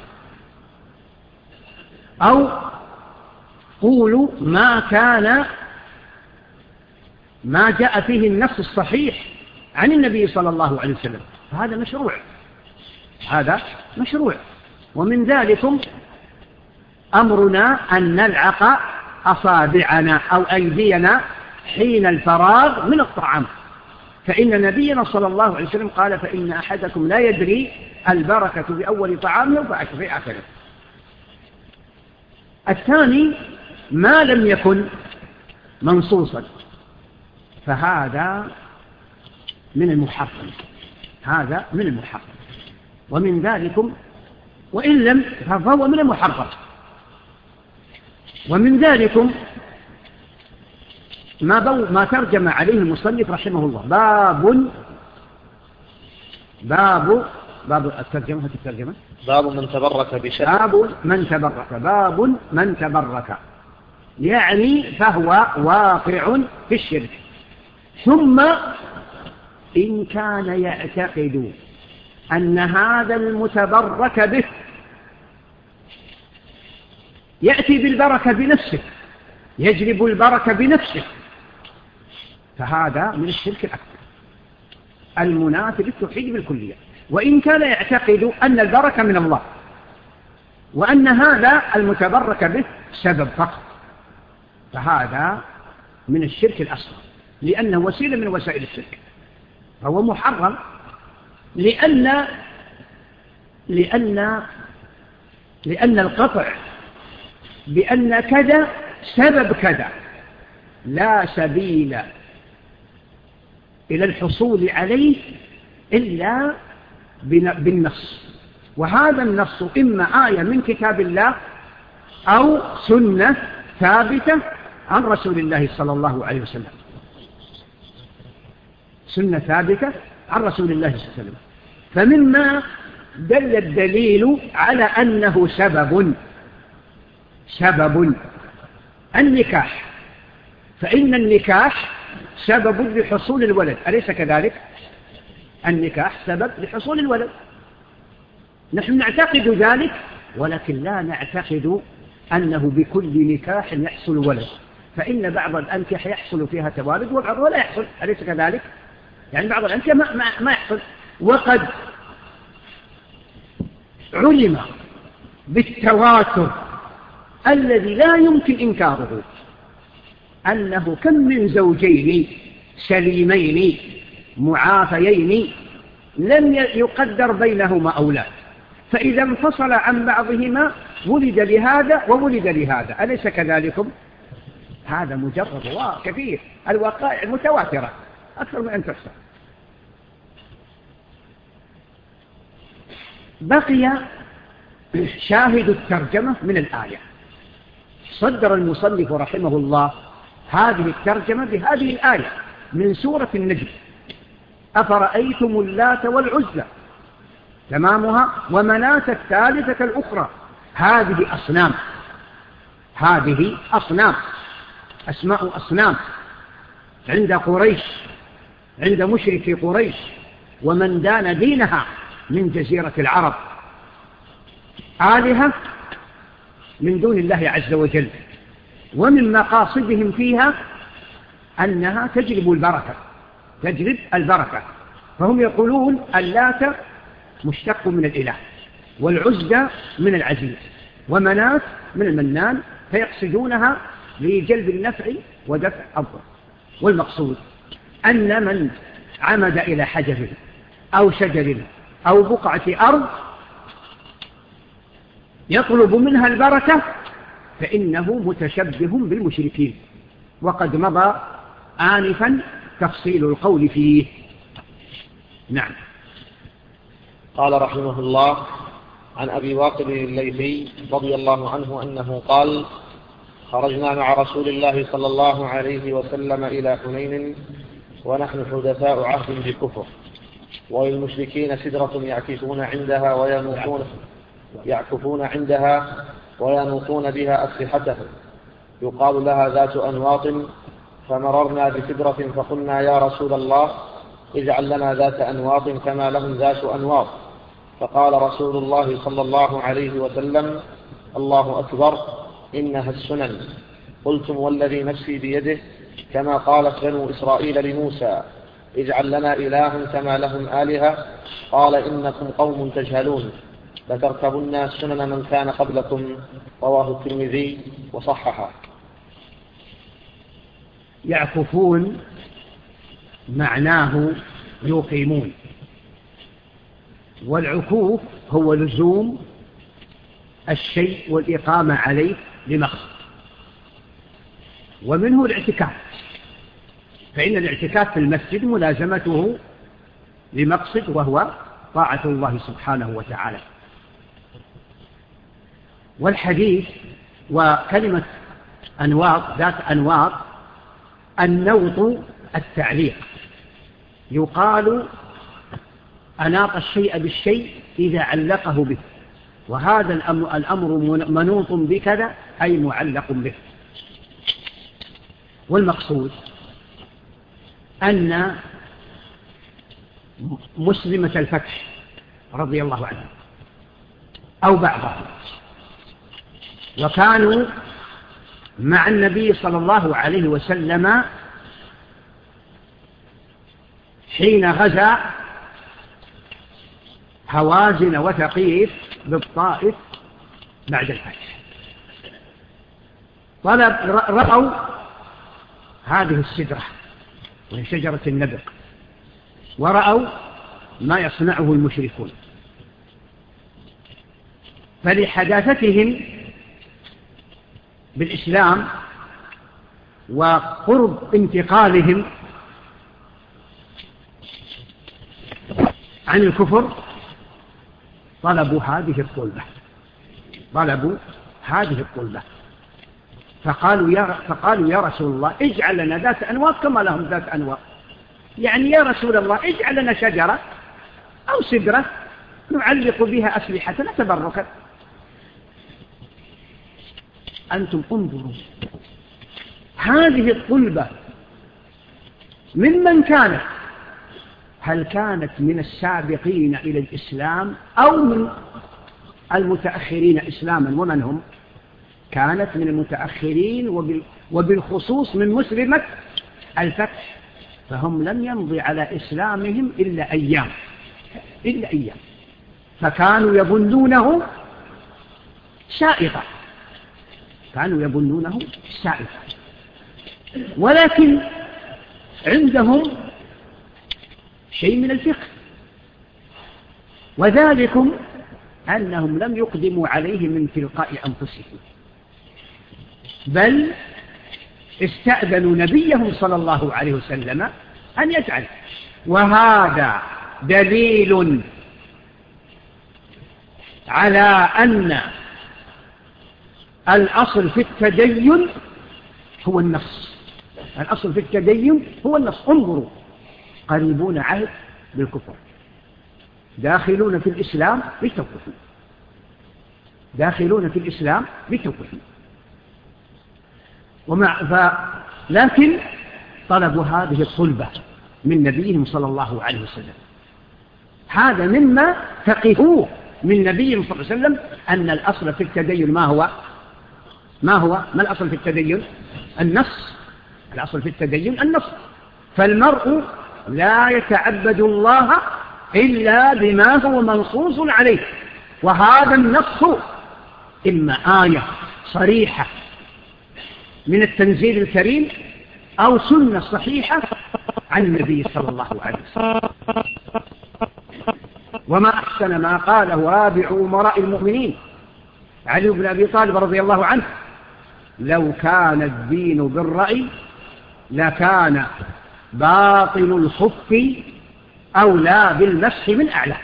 أو قولوا ما كان ما جاء فيه النص الصحيح عن النبي صلى الله عليه وسلم، فهذا مشروع، هذا مشروع. ومن ذلكم أمرنا أن نلعق أصابعنا أو أيدينا حين الفراغ من الطعام، فإن نبينا صلى الله عليه وسلم قال: فإن أحدكم لا يدري البركة بأول طعامه في آخره. الثاني ما لم يكن منصوصا، فهذا من المحرم، هذا من المحرم. ومن ذلكم وإن لم فهو من المحرم. ومن ذلكم ما, بو ما ترجم عليه المصنف رحمه الله: باب باب باب الترجمة الترجمة باب من تبرك بشيء، باب من تبرك، باب من تبرك، يعني فهو واقع في الشرك. ثم إن كان يعتقد أن هذا المتبرك به يأتي بالبركة بنفسه، يجلب البركة بنفسه، فهذا من الشرك الأكبر المنافي للتوحيد بالكلية. وإن كان يعتقد أن البركة من الله وأن هذا المتبرك به سبب فقط، فهذا من الشرك الأصغر، لأنه وسيلة من وسائل الشرك، فهو محرم، لأن لأن لأن القطع بأن كذا سبب كذا لا سبيل إلى الحصول عليه إلا بالنص، وهذا النص إما آية من كتاب الله أو سنة ثابتة عن رسول الله صلى الله عليه وسلم، سنة ثابتة عن رسول الله صلى الله عليه وسلم. فمما دل الدليل على أنه سبب سبب النكاح، فإن النكاح سبب لحصول الولد، أليس كذلك؟ النكاح سبب لحصول الولد، نحن نعتقد ذلك، ولكن لا نعتقد أنه بكل نكاح يحصل ولد، فإن بعض الأنكح يحصل فيها توالد وبعضها لا يحصل، أليس كذلك؟ يعني بعض الأنكح ما, ما, ما يحصل. وقد علم بالتواتر الذي لا يمكن إنكاره أنه كم من زوجين سليمين معافيين لم يقدر بينهما أولاد، فإذا انفصل عن بعضهما ولد لهذا وولد لهذا، أليس كذلكم؟ هذا مجرد وكثير، الوقائع متواترة أكثر من أن تحصى. بقي شاهد الترجمة من الآية. صدر المصنف رحمه الله هذه الترجمة بهذه الآية من سورة النجم: أفرأيتم اللات والعزى، تمامها: ومناة الثالثة الأخرى. هذه أصنام، هذه أصنام، أسماء أصنام عند قريش، عند مشركي قريش ومن دان دينها من جزيرة العرب، آلهة من دون الله عز وجل، ومن مقاصدهم فيها أنها تجلب البركة، تجلب البركة، فهم يقولون اللات مشتق من الإله، والعزى من العزيز، ومناة من المنان، فيقصدونها لجلب النفع ودفع الضر. والمقصود أن من عمد إلى حجر أو شجر أو بقعة أرض يطلب منها البركة فإنه متشبه بالمشركين، وقد مضى آنفا تفصيل القول فيه. نعم. قال رحمه الله: عن أبي واقد الليثي رضي الله عنه أنه قال: خرجنا مع رسول الله صلى الله عليه وسلم إلى حنين ونحن حدثاء عهد بكفر، وللمشركين سدرة يعكفون عندها وينوطون يعكفون عندها وينوطون بها أسلحتهم، يقال لها ذات أنواط، فمررنا بسدرة فقلنا: يا رسول الله، اجعل لنا ذات أنواط كما لهم ذات أنواط. فقال رسول الله صلى الله عليه وسلم: الله أكبر، إنها السنن. قلتم: والذي نفسي بيده، كما قالت بنو إسرائيل لموسى: اجعل لنا إله كما لهم آلهة. قال: إنكم قوم تجهلون، لتركبن سنن من كان قبلكم. رواه الترمذي وصححه. يعكفون معناه يقيمون، والعكوف هو لزوم الشيء والإقامة عليه لمقصد، ومنه الاعتكاف، فإن الاعتكاف في المسجد ملازمته لمقصد وهو طاعة الله سبحانه وتعالى. والحديث وكلمة أنواط ذات أنواط، النوط التعليق، يقال أناط الشيء بالشيء إذا علقه به، وهذا الأمر منوط بكذا أي معلق به. والمقصود أن مسلمة الفتح رضي الله عنها أو بعضها وكانوا مع النبي صلى الله عليه وسلم حين غزا هوازن وثقيف بالطائف بعد الفتح، طلب رأوا هذه السدرة وهي شجرة النبق، ورأوا ما يصنعه المشركون، فلحداثتهم بالإسلام وقرب انتقالهم عن الكفر طلبوا هذه الطلبة طلبوا هذه الطلبة فقالوا يا فقالوا يا رسول الله اجعل لنا ذات أنواط كما لهم ذات أنواط، يعني يا رسول الله اجعل لنا شجرة أو سدرة نعلق بها أسلحتنا تبركا. أنتم انظروا هذه الطلبة ممن كانت، هل كانت من السابقين إلى الإسلام أو من المتأخرين إسلاما؟ ومن هم؟ كانت من المتأخرين وبالخصوص من مسلمة الفتح، فهم لم يمضي على إسلامهم إلا أيام إلا أيام فكانوا يظنونه سائغا كانوا يظنونه سائغا ولكن عندهم شيء من الفقه، وذلكم أنهم لم يقدموا عليه من تلقاء أنفسهم، بل استأذنوا نبيهم صلى الله عليه وسلم أن يفعل. وهذا دليل على أن الأصل في التدين هو النص. الأصل في التدين هو النص. انظروا، قريبون عهد بالكفر، داخلون في الإسلام بالتوقف، داخلون في الإسلام بالتوقف. ومع ف... لكن طلبوا هذه الصلبة من نبيهم صلى الله عليه وسلم. هذا مما فقهوه من نبيهم صلى الله عليه وسلم، أن الأصل في التدين ما هو ما هو ما الأصل في التدين؟ النص. الأصل في التدين النص. فالمرء لا يتعبد الله إلا بما هو منصوص عليه، وهذا النص إما آية صريحة من التنزيل الكريم أو سنة صحيحة عن النبي صلى الله عليه وسلم. وما أحسن ما قاله رابع أمراء المؤمنين علي بن أبي طالب رضي الله عنه: لو كان الدين بالرأي لكان باطن الخف أولى بالمسح من أعلى.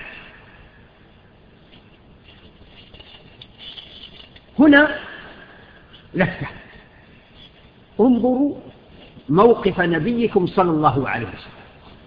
هنا لفتة، انظروا موقف نبيكم صلى الله عليه وسلم.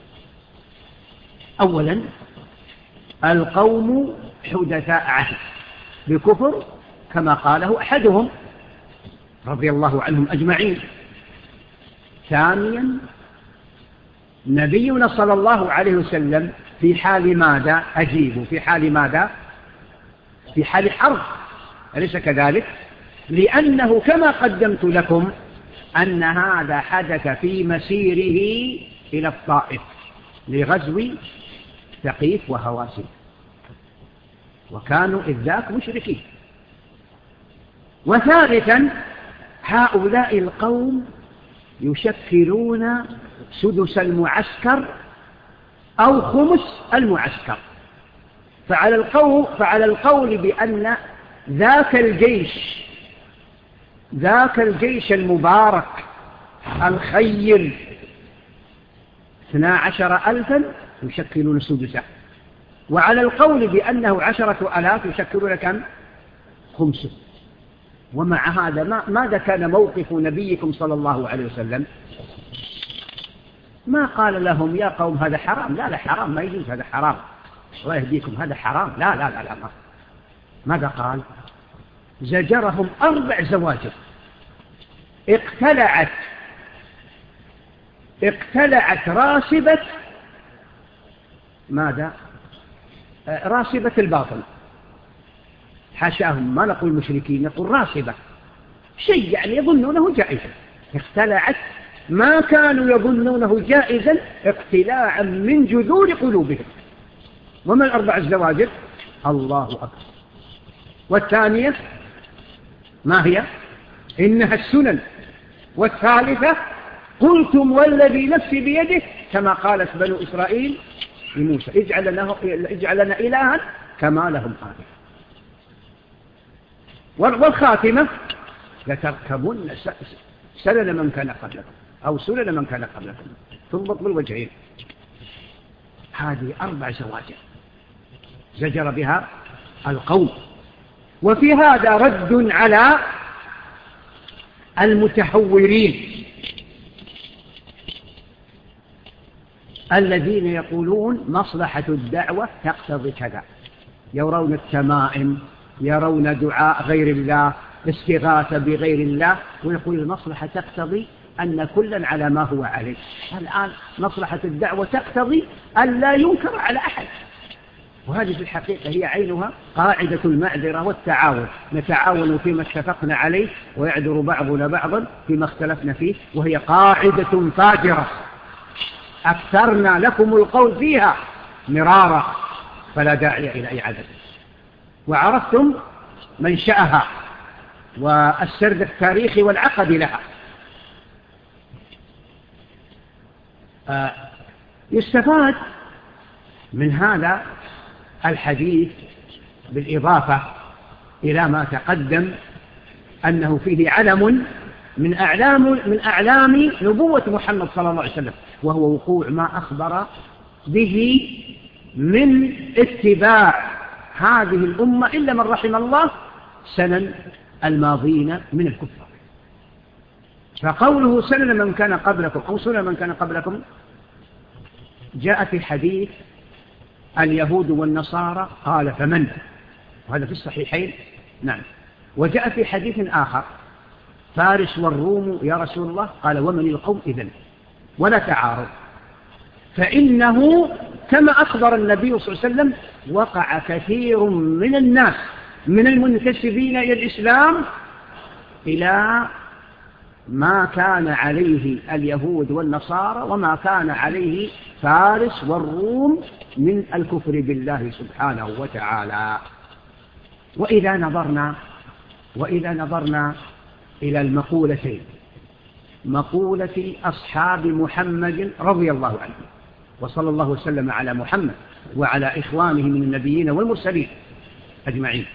أولا، القوم حدثاء عهد بكفر كما قاله أحدهم رضي الله عنهم أجمعين. ثانيا، نبينا صلى الله عليه وسلم في حال ماذا؟ أجيبوا، في حال ماذا؟ في حال حرب، أليس كذلك؟ لأنه كما قدمت لكم أن هذا حدث في مسيره إلى الطائف لغزو ثقيف وهوازن، وكانوا إذ ذاك مشركين. وثالثا، هؤلاء القوم يشكلون سدس المعسكر أو خمس المعسكر، فعلى القول, فعلى القول بأن ذاك الجيش ذاك الجيش المبارك الخير اثنا عشر ألفا يشكلون سدسا، وعلى القول بأنه عشرة ألاف يشكلون كم؟ خمسة. ومع هذا ما ماذا كان موقف نبيكم صلى الله عليه وسلم؟ ما قال لهم يا قوم هذا حرام، لا لا حرام، ما يجوز، هذا حرام، الله يهديكم، هذا حرام، لا لا لا لا. ماذا قال؟ زجرهم أربع زواجر. اقتلعت اقتلعت راسبة ماذا؟ راسبة الباطل، حاشاهم، ما نقول مشركين، نقول راسبة، شيء يعني يظنونه جائزا. اقتلعت ما كانوا يظنونه جائزا اقتلاعا من جذور قلوبهم. وما الأربع الزواجر؟ الله أكبر. والثانية ما هي؟ إنها السنن. والثالثة قلتم والذي نفسي بيده كما قالت بنو إسرائيل لموسى اجعل لنا, اجعل لنا إلها كما لهم آله. والخاتمة لتركبن سنن من كان قبلكم أو سنن من كان قبلكم تنبط بالوجهين. هذه أربع زواجر زجر بها القوم. وفي هذا رد على المتحورين الذين يقولون مصلحة الدعوة تقتضي كذا، يرون التمائم، يرون دعاء غير الله، استغاثة بغير الله، ويقول المصلحة تقتضي أن كلا على ما هو عليه. الآن مصلحة الدعوة تقتضي أن لا ينكر على أحد، وهذه في الحقيقة هي عينها قاعدة المعذرة والتعاون، نتعاون فيما اتفقنا عليه ويعذر بعضنا بعضا فيما اختلفنا فيه، وهي قاعدة فاجرة أكثرنا لكم القول فيها مرارا فلا داعي إلى إعادته. وعرفتم منشأها والسرد التاريخي والعقدي لها. آه يستفاد من هذا الحديث بالإضافة إلى ما تقدم أنه فيه علم من أعلام, من أعلام نبوة محمد صلى الله عليه وسلم، وهو وقوع ما أخبر به من اتباع هذه الأمة إلا من رحم الله سنن الماضين من الكفار. فقوله سنن من كان قبلكم أو سنن من كان قبلكم جاء في حديث اليهود والنصارى قال فمن، وهذا في الصحيحين. نعم. وجاء في حديث آخر فارس والروم يا رسول الله، قال ومن القوم إذن، ولا تعارض، فإنه كما أخبر النبي صلى الله عليه وسلم وقع كثير من الناس من المنتسبين إلى الإسلام إلى ما كان عليه اليهود والنصارى وما كان عليه فارس والروم من الكفر بالله سبحانه وتعالى. وإذا نظرنا وإذا نظرنا إلى المقولتين، مقولة أصحاب محمد رضي الله عنه وصلى الله وسلم على محمد وعلى إخوانه من النبيين والمرسلين أجمعين،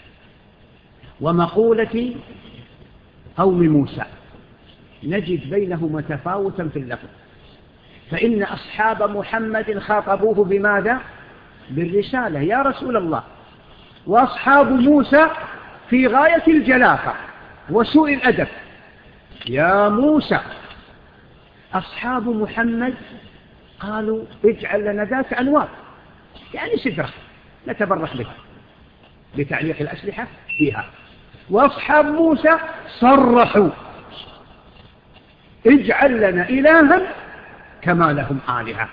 ومقولة قوم موسى، نجد بينهما تفاوتا في اللفظ. فإن أصحاب محمد خاطبوه بماذا؟ بالرسالة يا رسول الله، وأصحاب موسى في غاية الجلافة وسوء الأدب يا موسى. أصحاب محمد قالوا اجعل لنا ذات أنوار، يعني سدرة نتبرك بها لتعليق الأسلحة فيها. وأصحاب موسى صرحوا اجعل لنا إلها كما لهم آلهة.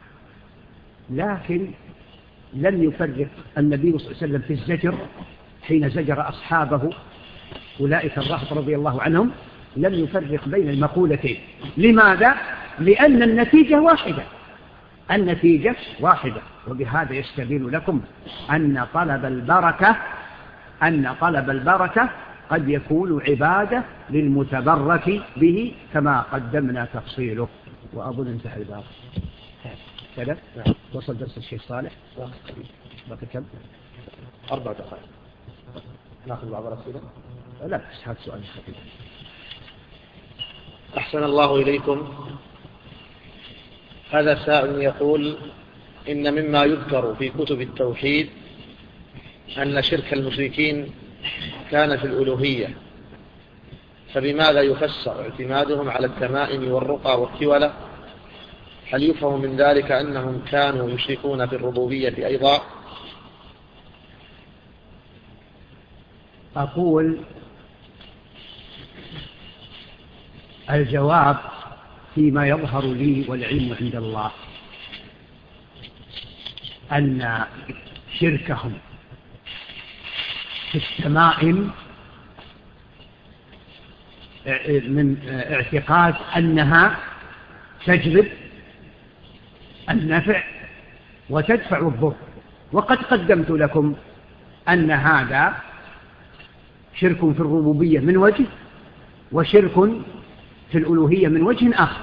لكن لم يفرق النبي صلى الله عليه وسلم في الزجر حين زجر أصحابه أولئك الرهط رضي الله عنهم، لم يفرق بين المقولتين. لماذا؟ لأن النتيجة واحدة، النتيجة واحدة. وبهذا يستبين لكم أن طلب البركة أن طلب البركة قد يكون عبادة للمتبرك به كما قدمنا تفصيله. وأظن انتهى الباب كذا. وصل درس الشيخ صالح باقي كم؟ أربع دقائق. ناخذ بعض الأسئلة؟ لا بس هذا سؤال خفيف. أحسن الله إليكم. هذا سائل يقول إن مما يذكر في كتب التوحيد أن شرك المشركين كان في الألوهية، فبماذا يفسر اعتمادهم على التمائم والرقى والتولة؟ هل يفهم من ذلك أنهم كانوا يشركون في الربوبية أيضا؟ أقول الجواب فيما يظهر لي والعلم عند الله أن شركهم في التمائم من اعتقاد أنها تجلب النفع وتدفع الضر، وقد قدمت لكم أن هذا شرك في الربوبية من وجه، وشرك في الألوهية من وجه آخر.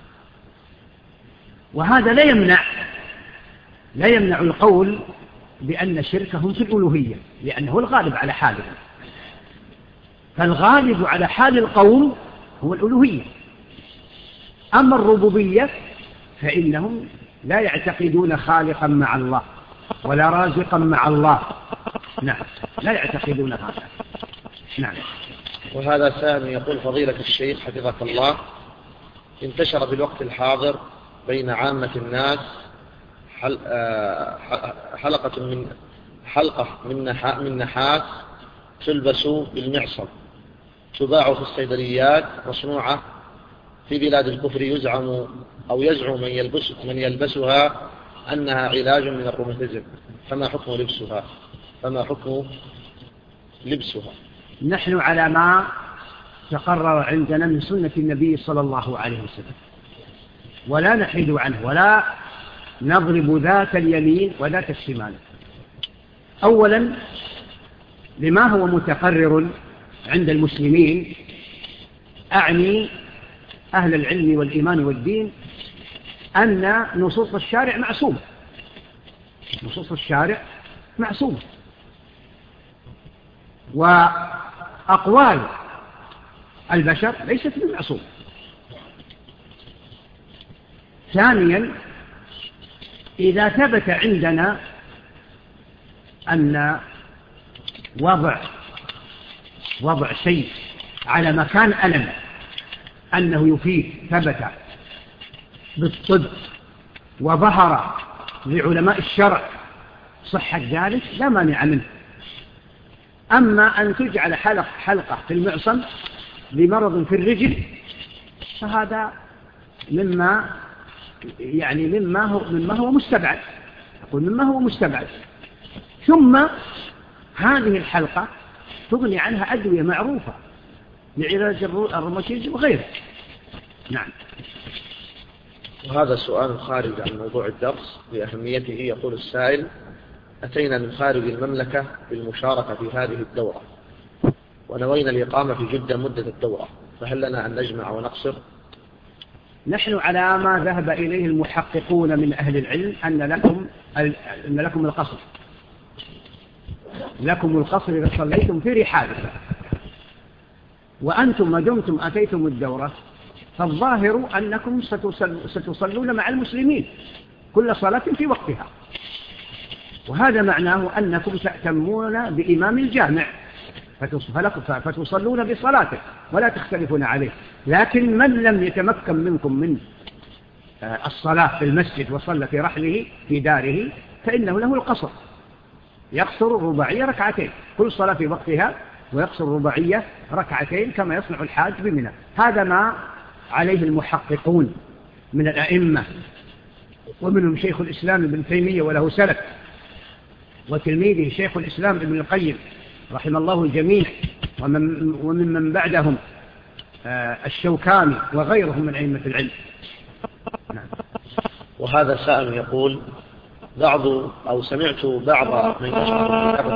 وهذا لا يمنع لا يمنع القول بأن شركهم في الألوهية، لأنه الغالب على حالهم. فالغالب على حال القوم هو الألوهية. أما الربوبية فإنهم لا يعتقدون خالقا مع الله ولا رازقا مع الله. نعم، لا يعتقدون هذا. نعم. وهذا سامي يقول فضيلة الشيخ حفظك الله، انتشر في الوقت الحاضر بين عامة الناس حلقة من حلقة من من نحاس تلبس بالمعصم، تباع في الصيدليات، مصنوعة في بلاد الكفر، يزعم أو يزعم من, يلبس من يلبسها أنها علاج من الروماتيزم، فما حكم لبسها فما حكم لبسها نحن على ما تقرر عندنا من سنة النبي صلى الله عليه وسلم، ولا نحيد عنه ولا نضرب ذات اليمين وذات الشمال. أولا لما هو متقرر عند المسلمين، أعني أهل العلم والإيمان والدين، أن نصوص الشارع معصومة، نصوص الشارع معصومة، وأقوال البشر ليست بمعصومة. ثانيا إذا ثبت عندنا أن وضع وضع شيء على مكان ألم أنه يفيد، ثبت بالطب وظهر لعلماء الشرع صحة ذلك لا مانع منه. أما أن تجعل حلق حلقة في المعصم لمرض في الرجل فهذا مما يعني مما هو مما هو مستبعد، أقول مما هو مستبعد. ثم هذه الحلقة تغني عنها أدوية معروفة لعلاج الروماتيزم وغيره. نعم. وهذا سؤال خارج عن موضوع الدرس لأهميته. يقول السائل: أتينا من خارج المملكة بالمشاركة في هذه الدورة، ونوينا الإقامة في جدة مدة الدورة، فهل لنا أن نجمع ونقصر؟ نحن على ما ذهب إليه المحققون من أهل العلم أن لكم أن لكم القصر، لكم القصر إذا صليتم في رحالكم، وأنتم ما دمتم أتيتم الدورة فالظاهر أنكم ستصلون مع المسلمين كل صلاة في وقتها، وهذا معناه أنكم تأتمون بإمام الجامع فتصلون بصلاته ولا تختلفون عليه. لكن من لم يتمكن منكم من الصلاة في المسجد وصلى في رحله في داره فإنه له القصر، يقصر الرباعية ركعتين كل صلاة في وقتها، ويقصر الرباعية ركعتين كما يصنع الحاج بمنى. هذا ما عليه المحققون من الأئمة، ومنهم شيخ الإسلام ابن تيمية وله سلف، وتلميذه شيخ الإسلام ابن القيم رحم الله الجميع، ومن ومن بعدهم الشوكاني وغيرهم من أئمة العلم. وهذا سائل يقول: بعض أو سمعت بعض من يشرح كتاب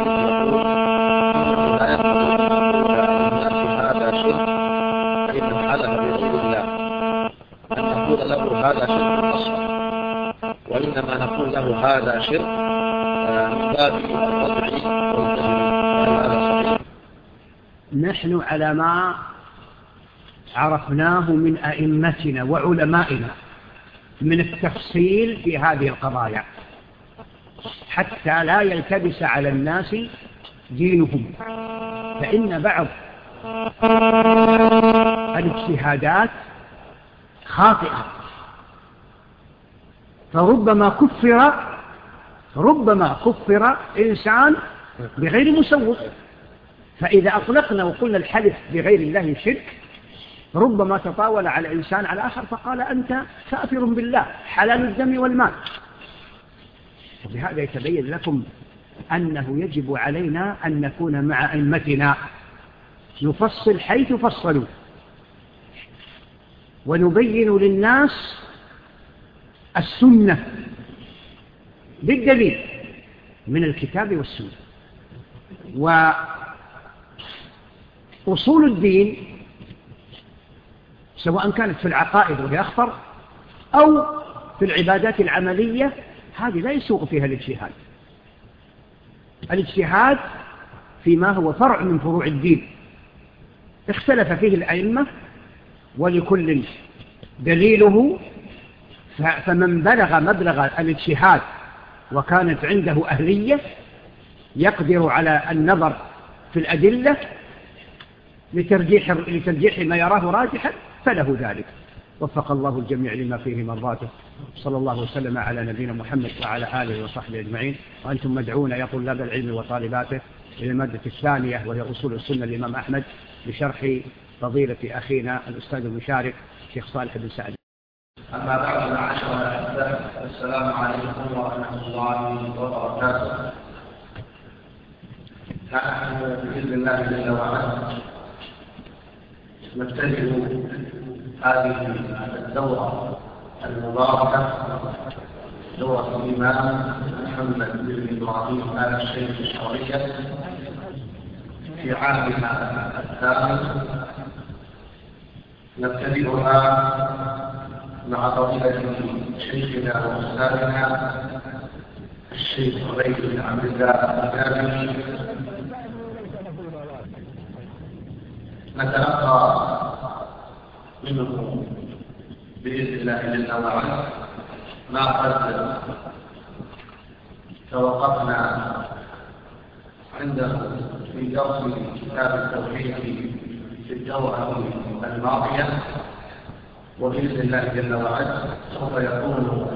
التوحيد يقول إن هذا شرك، فإنه حلف بغير الله، أن نقول له هذا شرك أصغر، وإنما نقول له هذا شرك من باب الرضع والتجريب. هذا صحيح؟ نحن على ما عرفناه من أئمتنا وعلمائنا من التفصيل في هذه القضايا حتى لا يلتبس على الناس دينهم، فإن بعض الاجتهادات خاطئة، فربما كفر ربما كفر إنسان بغير مسوغ. فإذا أطلقنا وقلنا الحلف بغير الله شرك ربما تطاول على إنسان على آخر فقال أنت كافر بالله حلال الدم والمال. وبهذا يتبين لكم أنه يجب علينا أن نكون مع أئمتنا نفصل حيث فصلوا، ونبين للناس السنة بالدليل من الكتاب والسنة. وأصول الدين سواء كانت في العقائد وهي أخطر أو في العبادات العملية هذه لا يسوغ فيها الاجتهاد. الاجتهاد فيما هو فرع من فروع الدين اختلف فيه الأئمة ولكل دليله، فمن بلغ مبلغ الاجتهاد وكانت عنده أهلية يقدر على النظر في الأدلة لترجيح, لترجيح ما يراه راجحا فله ذلك. وفق الله الجميع لما فيه مرضاته. صلى الله وسلم على نبينا محمد وعلى آله وصحبه أجمعين. وأنتم مدعون يا طلاب العلم وطالباته إلى المادة الثانية وهي أصول السنة الإمام أحمد بشرح فضيلة أخينا الأستاذ المشارك شيخ صالح بن سعد. أما بعد معاشر الأحباب، السلام عليكم ورحمة الله وبركاته. نحن بإذن الله جل وعلا نبتدئ هذه الدورة المباركة، دورة الإمام محمد بن إبراهيم آل الشيخ الشرعية في عامها الثامن. نبتدئها مع فضيلة شيخنا وأستاذنا الشيخ عبيد بن عبد الله الجابري. نتلقى منه بإذن الله جل وعلا ما قد توقفنا عنده في درس كتاب التوحيد في الدورة الماضية، وبإذن الله جل وعلا سوف يكون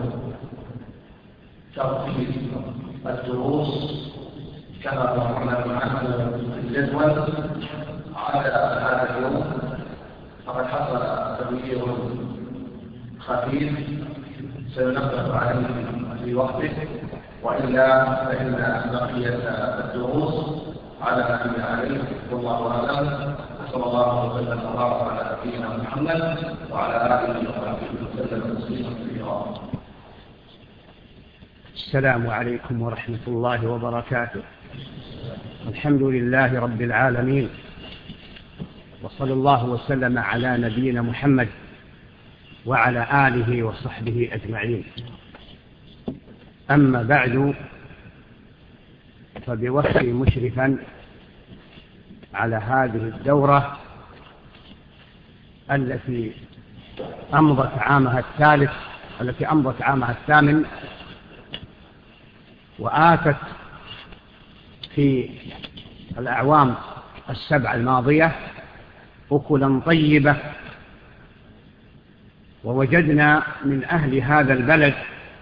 ترتيب الدروس كما ذكرنا عنه في الجدول على هذا اليوم. فقد حصل تغيير خفيف سينبه عليه في وقته، وإلا فإن بقية الدروس على ما هي عليه. والله أعلم، صلى الله وسلم وبارك على نبينا محمد وعلى آله وصحبه وسلم تسليما كثيرا. السلام عليكم ورحمة الله وبركاته. الحمد لله رب العالمين، وصلى الله وسلم على نبينا محمد وعلى آله وصحبه أجمعين. أما بعد، فبوصفي مشرفا على هذه الدورة التي أمضت عامها الثالث التي أمضت عامها الثامن، وآتت في الأعوام السبع الماضية أكلا طيبة، ووجدنا من أهل هذا البلد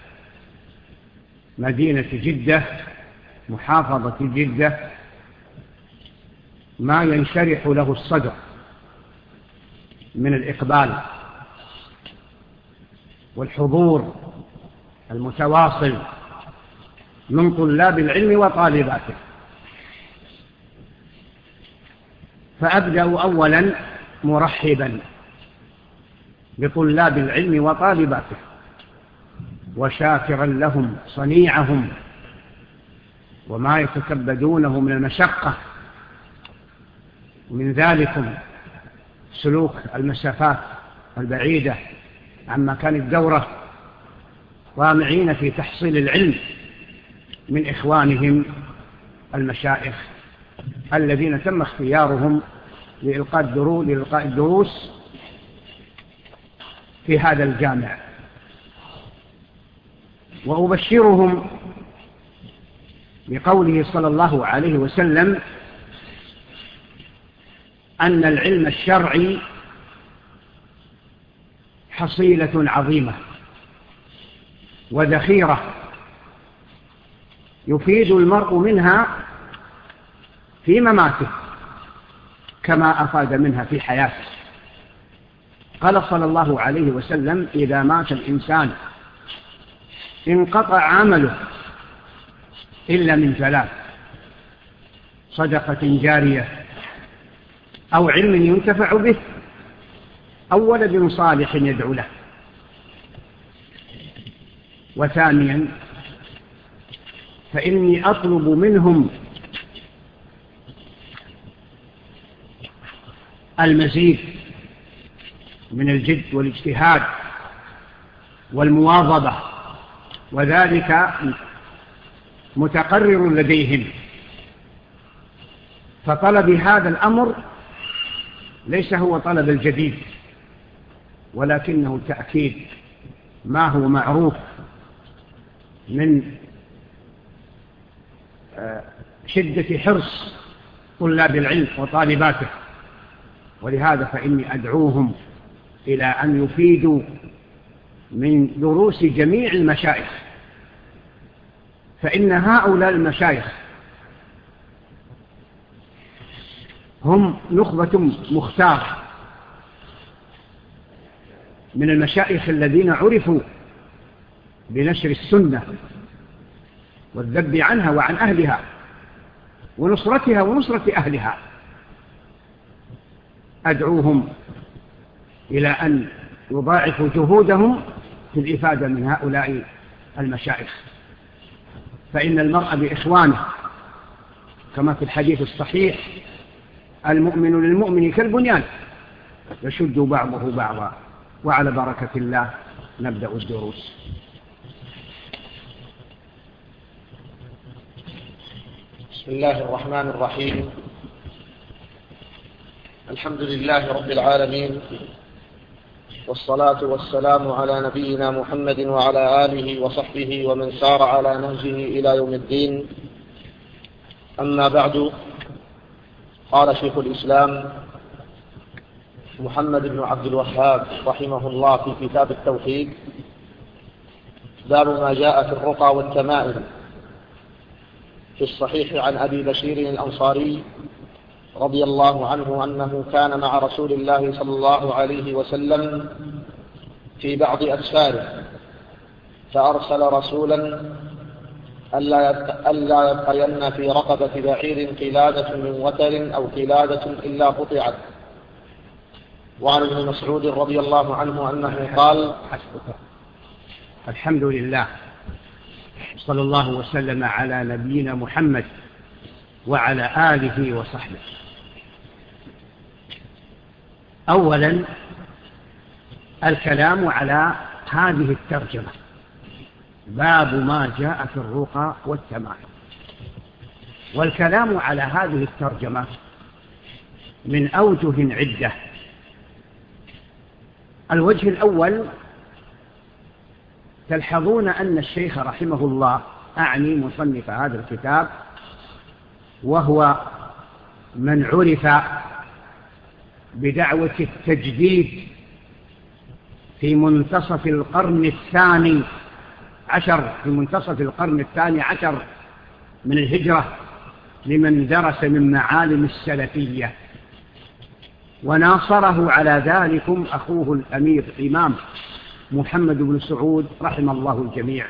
مدينة جدة محافظة جدة ما ينشرح له الصدر من الإقبال والحضور المتواصل من طلاب العلم وطالباته. فأبدأ أولا مرحبا بطلاب العلم وطالباته، وشاكرا لهم صنيعهم وما يتكبدونه من المشقة، ومن ذلكم سلوك المسافات البعيدة عن مكان الدورة، طامعين في تحصيل العلم من إخوانهم المشايخ الذين تم اختيارهم لإلقاء الدروس في هذا الجامع. وأبشرهم بقوله صلى الله عليه وسلم أن العلم الشرعي حصيلة عظيمة وذخيرة يفيد المرء منها في مماته كما أفاد منها في حياته. قال صلى الله عليه وسلم: إذا مات الإنسان انقطع عمله إلا من ثلاث: صدقة جارية، أو علم ينتفع به، أو ولد صالح يدعو له. وثانيا: فإني أطلب منهم المزيد من الجد والاجتهاد والمواظبة، وذلك متقرر لديهم. فطلب هذا الأمر ليس هو طلب الجديد، ولكنه تأكيد ما هو معروف من شدة حرص طلاب العلم وطالباته. ولهذا فإني أدعوهم إلى أن يفيدوا من دروس جميع المشايخ، فإن هؤلاء المشايخ هم نخبة مختارة من المشايخ الذين عرفوا بنشر السنة والذب عنها وعن أهلها ونصرتها ونصرة أهلها. أدعوهم إلى أن يضاعفوا جهودهم في الإفادة من هؤلاء المشايخ، فإن المرء بإخوانه كما في الحديث الصحيح: المؤمن للمؤمن كالبنيان يشد بعضه بعضا. وعلى بركة الله نبدأ الدروس. بسم الله الرحمن الرحيم. الحمد لله رب العالمين، والصلاة والسلام على نبينا محمد وعلى آله وصحبه ومن سار على نهجه إلى يوم الدين. أما بعد، قال شيخ الإسلام محمد بن عبد الوهاب رحمه الله في كتاب التوحيد: باب ما جاء في الرقى والتمائم. في الصحيح عن أبي بشير الأنصاري رضي الله عنه أنه كان مع رسول الله صلى الله عليه وسلم في بعض أسفاره، فأرسل رسولا ألا يبقين في رقبة بعير قلادة من وتر أو قلادة إلا قطعت. وعن ابن مسعود رضي الله عنه أنه قال: الحمد لله، صلى الله وسلم على نبينا محمد وعلى آله وصحبه. أولا الكلام على هذه الترجمة: باب ما جاء في الرقى والتمائم. والكلام على هذه الترجمة من أوجه عدة. الوجه الأول: تلحظون أن الشيخ رحمه الله، أعني مصنف هذا الكتاب، وهو من عرف بدعوة التجديد في منتصف القرن الثاني عشر في منتصف القرن الثاني عشر من الهجرة، لمن درس من معالم السلفية، وناصره على ذلكم أخوه الأمير الإمام محمد بن سعود رحم الله الجميع.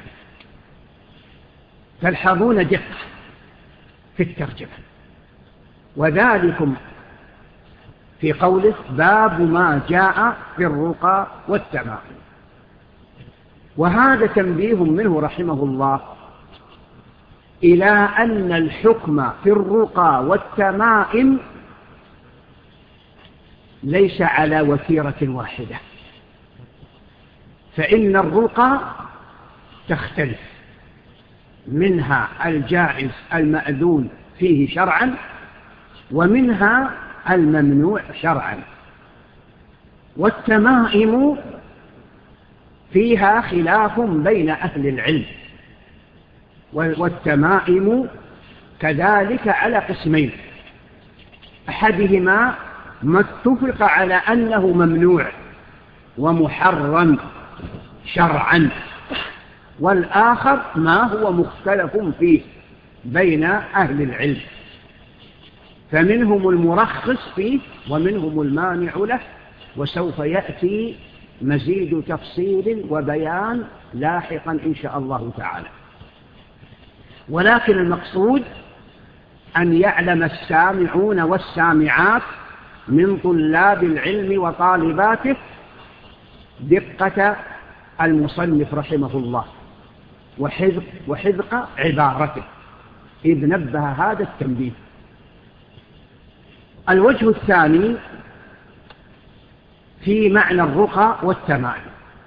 تلحظون دقة في الترجمة، وذلكم في قوله: باب ما جاء في الرقى والتمائم. وهذا تنبيه منه رحمه الله إلى أن الحكم في الرقى والتمائم ليس على وتيرة واحدة، فإن الرقى تختلف، منها الجائز المأذون فيه شرعا، ومنها الممنوع شرعا. والتمائم فيها خلاف بين أهل العلم، والتمائم كذلك على قسمين: أحدهما ما اتفق على أنه ممنوع ومحرم شرعا، والآخر ما هو مختلف فيه بين أهل العلم، فمنهم المرخص فيه ومنهم المانع له، وسوف يأتي مزيد تفصيل وبيان لاحقا إن شاء الله تعالى. ولكن المقصود أن يعلم السامعون والسامعات من طلاب العلم وطالباته دقة المصنف رحمه الله وحذق, وحذق عبارته، إذ نبه هذا التنبيه. الوجه الثاني في معنى الرقى والتمائم.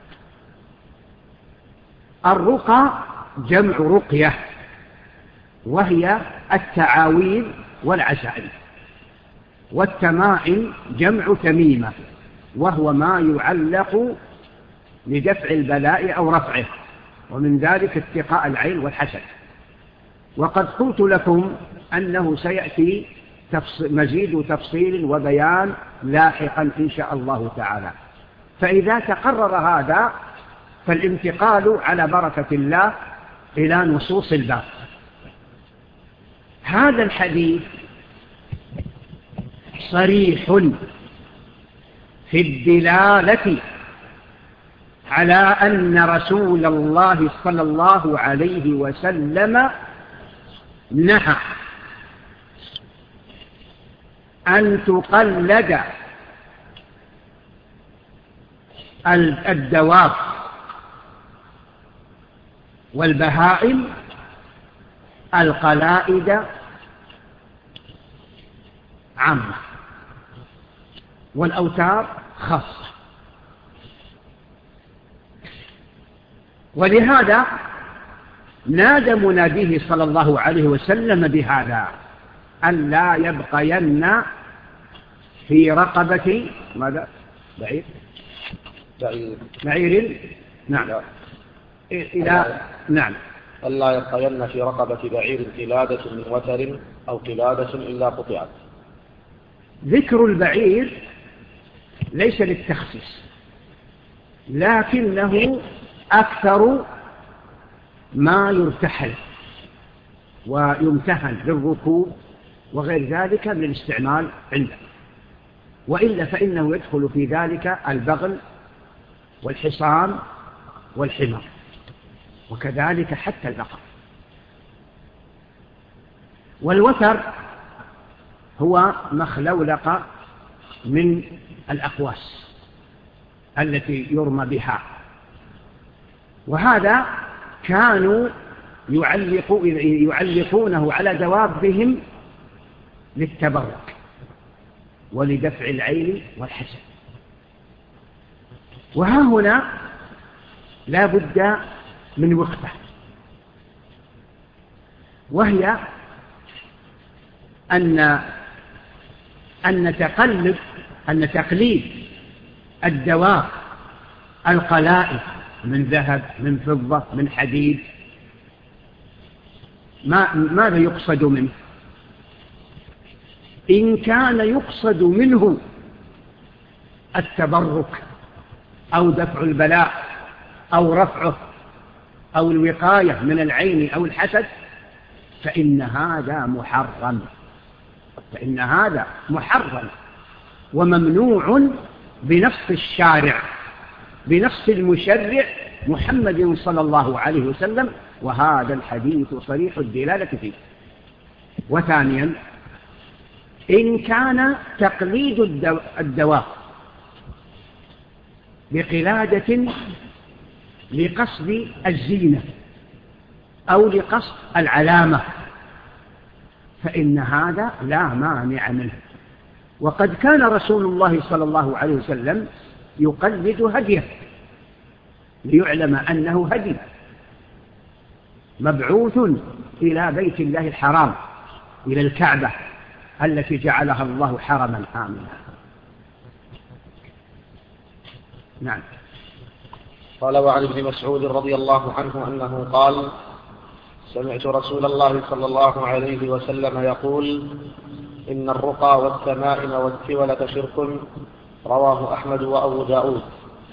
الرقى جمع رقية، وهي التعاويذ والعزائم. والتمائم جمع تميمة، وهو ما يعلق لدفع البلاء أو رفعه، ومن ذلك اتقاء العين والحسد. وقد قلت لكم أنه سيأتي مزيد تفصيل وبيان لاحقا إن شاء الله تعالى. فإذا تقرر هذا فالانتقال على بركة الله إلى نصوص الباب. هذا الحديث صريح في الدلالة على أن رسول الله صلى الله عليه وسلم نهى أن تقلد الدواب والبهائم القلائد عامة والأوتار خاصة. ولهذا نادى مناديه صلى الله عليه وسلم بهذا أن لا يبقين في رقبة ماذا؟ بعير بعير بعير نعم إلى نعم ألا يبقين في رقبة بعير قلادة من وتر أو قلادة إلا قطعت. ذكر البعير ليس للتخصيص، لكنه أكثر ما يرتحل ويمتهن للركوب وغير ذلك من الاستعمال عنده، وإلا فإنه يدخل في ذلك البغل والحصان والحمار، وكذلك حتى البقر. والوتر هو مخلولق من الأقواس التي يرمى بها، وهذا كانوا يعلقوا يعلقونه على دوابهم للتبرك ولدفع العين والحسد. وها هنا لا بد من وقفة، وهي أن أن تقلد أن تقليد الدواب القلائد من ذهب من فضة من حديد ما ماذا يقصد منه؟ إن كان يقصد منه التبرك أو دفع البلاء أو رفعه أو الوقاية من العين أو الحسد فإن هذا محرم، فإن هذا محرم وممنوع بنص الشارع بنص المشرع محمد صلى الله عليه وسلم، وهذا الحديث صريح الدلالة فيه. وثانيا إن كان تقليد الدواب بقلادة لقصد الزينة أو لقصد العلامة فإن هذا لا مانع منه. وقد كان رسول الله صلى الله عليه وسلم يقلد هديه ليعلم أنه هدي مبعوث إلى بيت الله الحرام، إلى الكعبة التي جعلها الله حرما آمنا. نعم. قال وعن ابن مسعود رضي الله عنه أنه قال سمعت رسول الله صلى الله عليه وسلم يقول إن الرقى والتمائم والتولة شرك، رواه أحمد وأبو داود.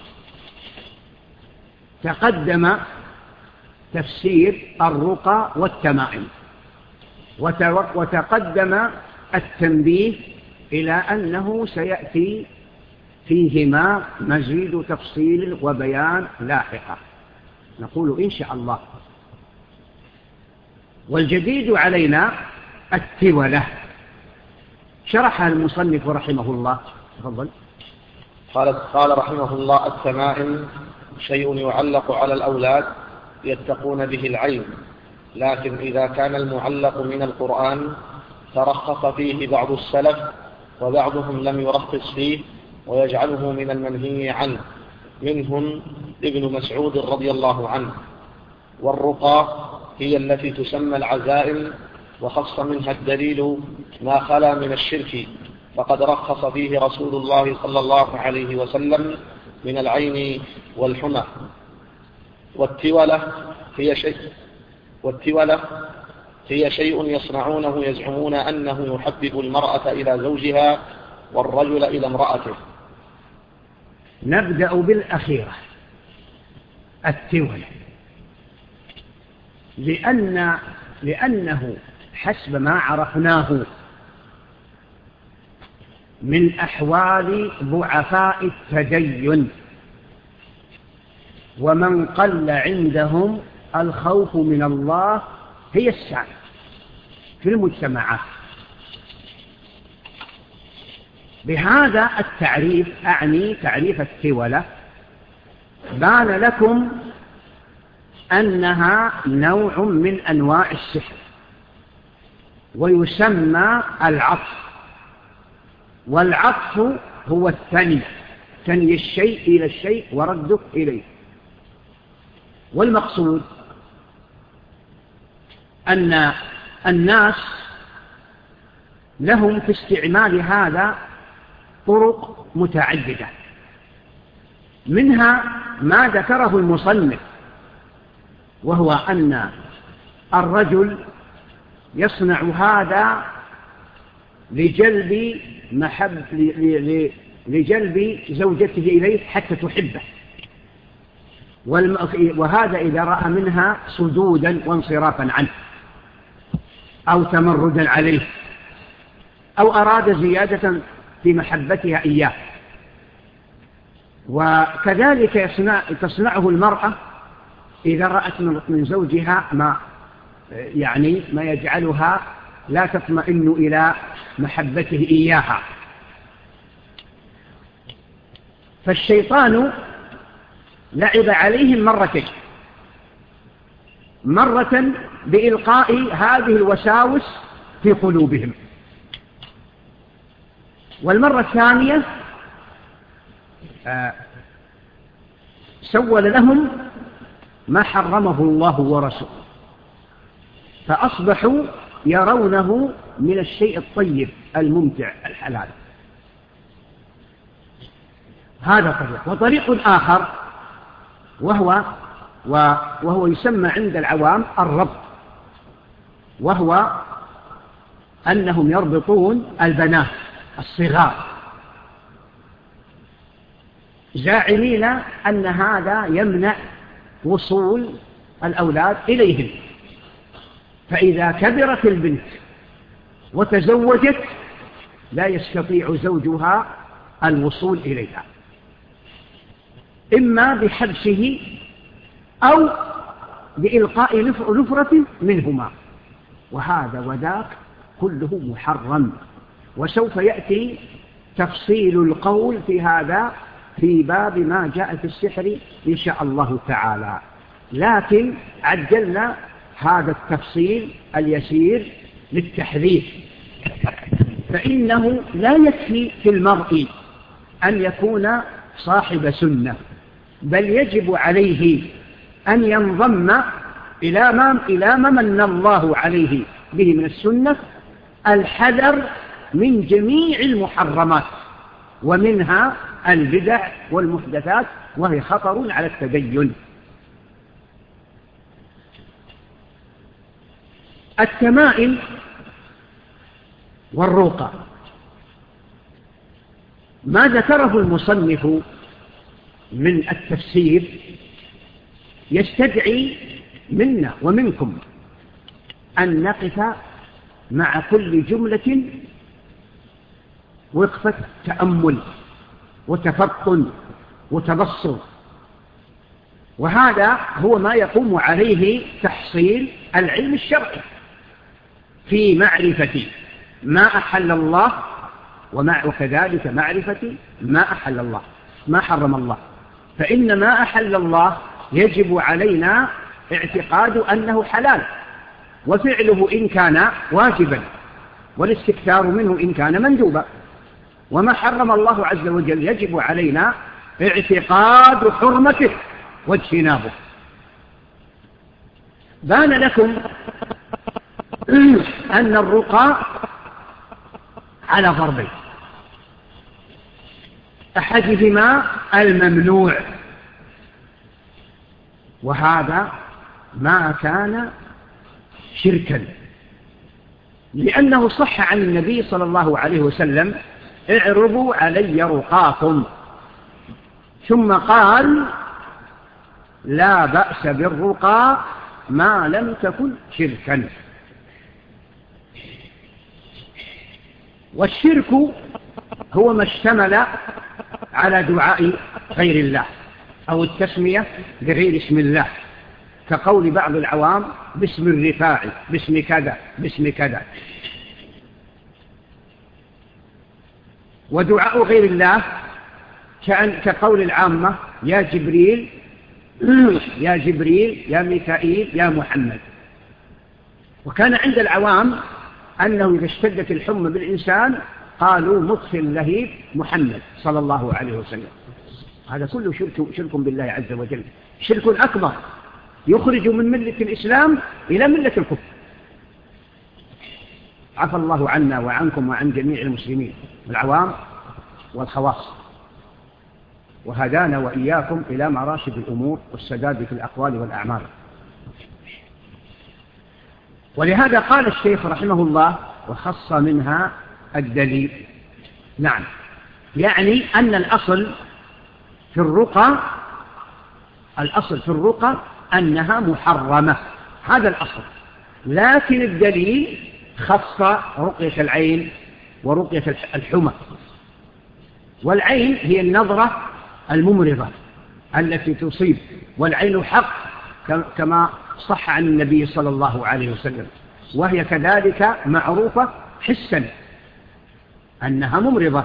تقدم تفسير الرقى والتمائم وتقدم التنبيه إلى أنه سيأتي فيهما مزيد تفصيل وبيان لاحقا، نقول إن شاء الله. والجديد علينا التولة، شرحها المصنف رحمه الله. تفضل. قال قال رحمه الله التمائم شيء يعلق على الأولاد يتقون به العين، لكن إذا كان المعلق من القرآن ترخص فيه بعض السلف وبعضهم لم يرخص فيه ويجعله من المنهي عنه، منهم ابن مسعود رضي الله عنه. والرقى هي التي تسمى العزائم، وخص منها الدليل ما خلا من الشرك، فقد رخص فيه رسول الله صلى الله عليه وسلم من العين والحمى. والتولة هي شيء والتولة هي شيء يصنعونه يزعمون أنه يحبب المرأة إلى زوجها والرجل إلى امرأته. نبدأ بالأخيرة التولة، لأن لأنه حسب ما عرفناه من أحوال ضعفاء التدين ومن قل عندهم الخوف من الله هي السائد في المجتمعات. بهذا التعريف أعني تعريف التولة بان لكم أنها نوع من أنواع السحر، ويسمى العطف، والعطف هو الثني، ثني الشيء إلى الشيء ورده إليه. والمقصود أن الناس لهم في استعمال هذا طرق متعددة، منها ما ذكره المصنف، وهو أن الرجل يصنع هذا لجلب محب لجلب زوجته إليه حتى تحبه، وهذا إذا رأى منها صدودا وانصرافا عنه أو تمردا عليه أو أراد زيادة في محبتها إياه. وكذلك يصنع تصنعه المرأة إذا رأت من زوجها ما يعني ما يجعلها لا تطمئن إلى محبته إياها. فالشيطان لعب عليهم مرتين، مرة بإلقاء هذه الوساوس في قلوبهم، والمرة الثانية آه سول لهم ما حرمه الله ورسوله، فأصبحوا يرونه من الشيء الطيب الممتع الحلال. هذا طريق. وطريق آخر وهو, وهو يسمى عند العوام الربط، وهو أنهم يربطون البنات الصغار زاعمين أن هذا يمنع وصول الأولاد إليهم، فإذا كبرت البنت وتزوجت لا يستطيع زوجها الوصول إليها، إما بحبسه أو بإلقاء نفرة منهما، وهذا وذاك كله محرم. وسوف يأتي تفصيل القول في هذا في باب ما جاء في السحر إن شاء الله تعالى، لكن عجلنا هذا التفصيل اليسير للتحذير، فإنه لا يكفي في المرء أن يكون صاحب سنة، بل يجب عليه أن ينضم إلى ما إلى ما من الله عليه به من السنة الحذر من جميع المحرمات، ومنها البدع والمحدثات، وهي خطر على التدين. التمائم والرقى ما ذكره المصنف من التفسير يستدعي منا ومنكم أن نقف مع كل جملة وقفة تأمل وتفطن وتبصر، وهذا هو ما يقوم عليه تحصيل العلم الشرعي في معرفة ما أحل الله وكذلك معرفة ما أحل الله ما حرم الله. فإن ما أحل الله يجب علينا اعتقاد أنه حلال، وفعله إن كان واجبا، والاستكثار منه إن كان مندوبا. وما حرم الله عز وجل يجب علينا اعتقاد حرمته واجتنابه. بان لكم أن الرقى على ضربين، أحدهما الممنوع، وهذا ما كان شركا، لأنه صح عن النبي صلى الله عليه وسلم: اعرضوا علي رقاكم، ثم قال لا بأس بالرقى ما لم تكن شركا. والشرك هو ما اشتمل على دعاء غير الله أو التسمية بغير اسم الله، كقول بعض العوام باسم الرفاعي، باسم كذا، باسم كذا. ودعاء غير الله كقول العامة يا جبريل يا جبريل يا ميكائيل يا محمد. وكان عند العوام أنه إذا اشتدت الحمى بالإنسان قالوا مطفي اللهيب محمد صلى الله عليه وسلم. هذا كله شرك, شرك بالله عز وجل، شرك أكبر يخرج من ملة الإسلام إلى ملة الكفر. عفى الله عنا وعنكم وعن جميع المسلمين العوام والخواص، وهدانا وإياكم إلى مراشد الأمور والسداد في الأقوال والأعمال. ولهذا قال الشيخ رحمه الله وخص منها الدليل. نعم، يعني أن الأصل في الرقى الأصل في الرقى أنها محرمة، هذا الأصل. لكن الدليل خص رقية العين ورقية الحمى. والعين هي النظرة الممرضة التي تصيب، والعين حق كما صح عن النبي صلى الله عليه وسلم، وهي كذلك معروفة حسا أنها ممرضة.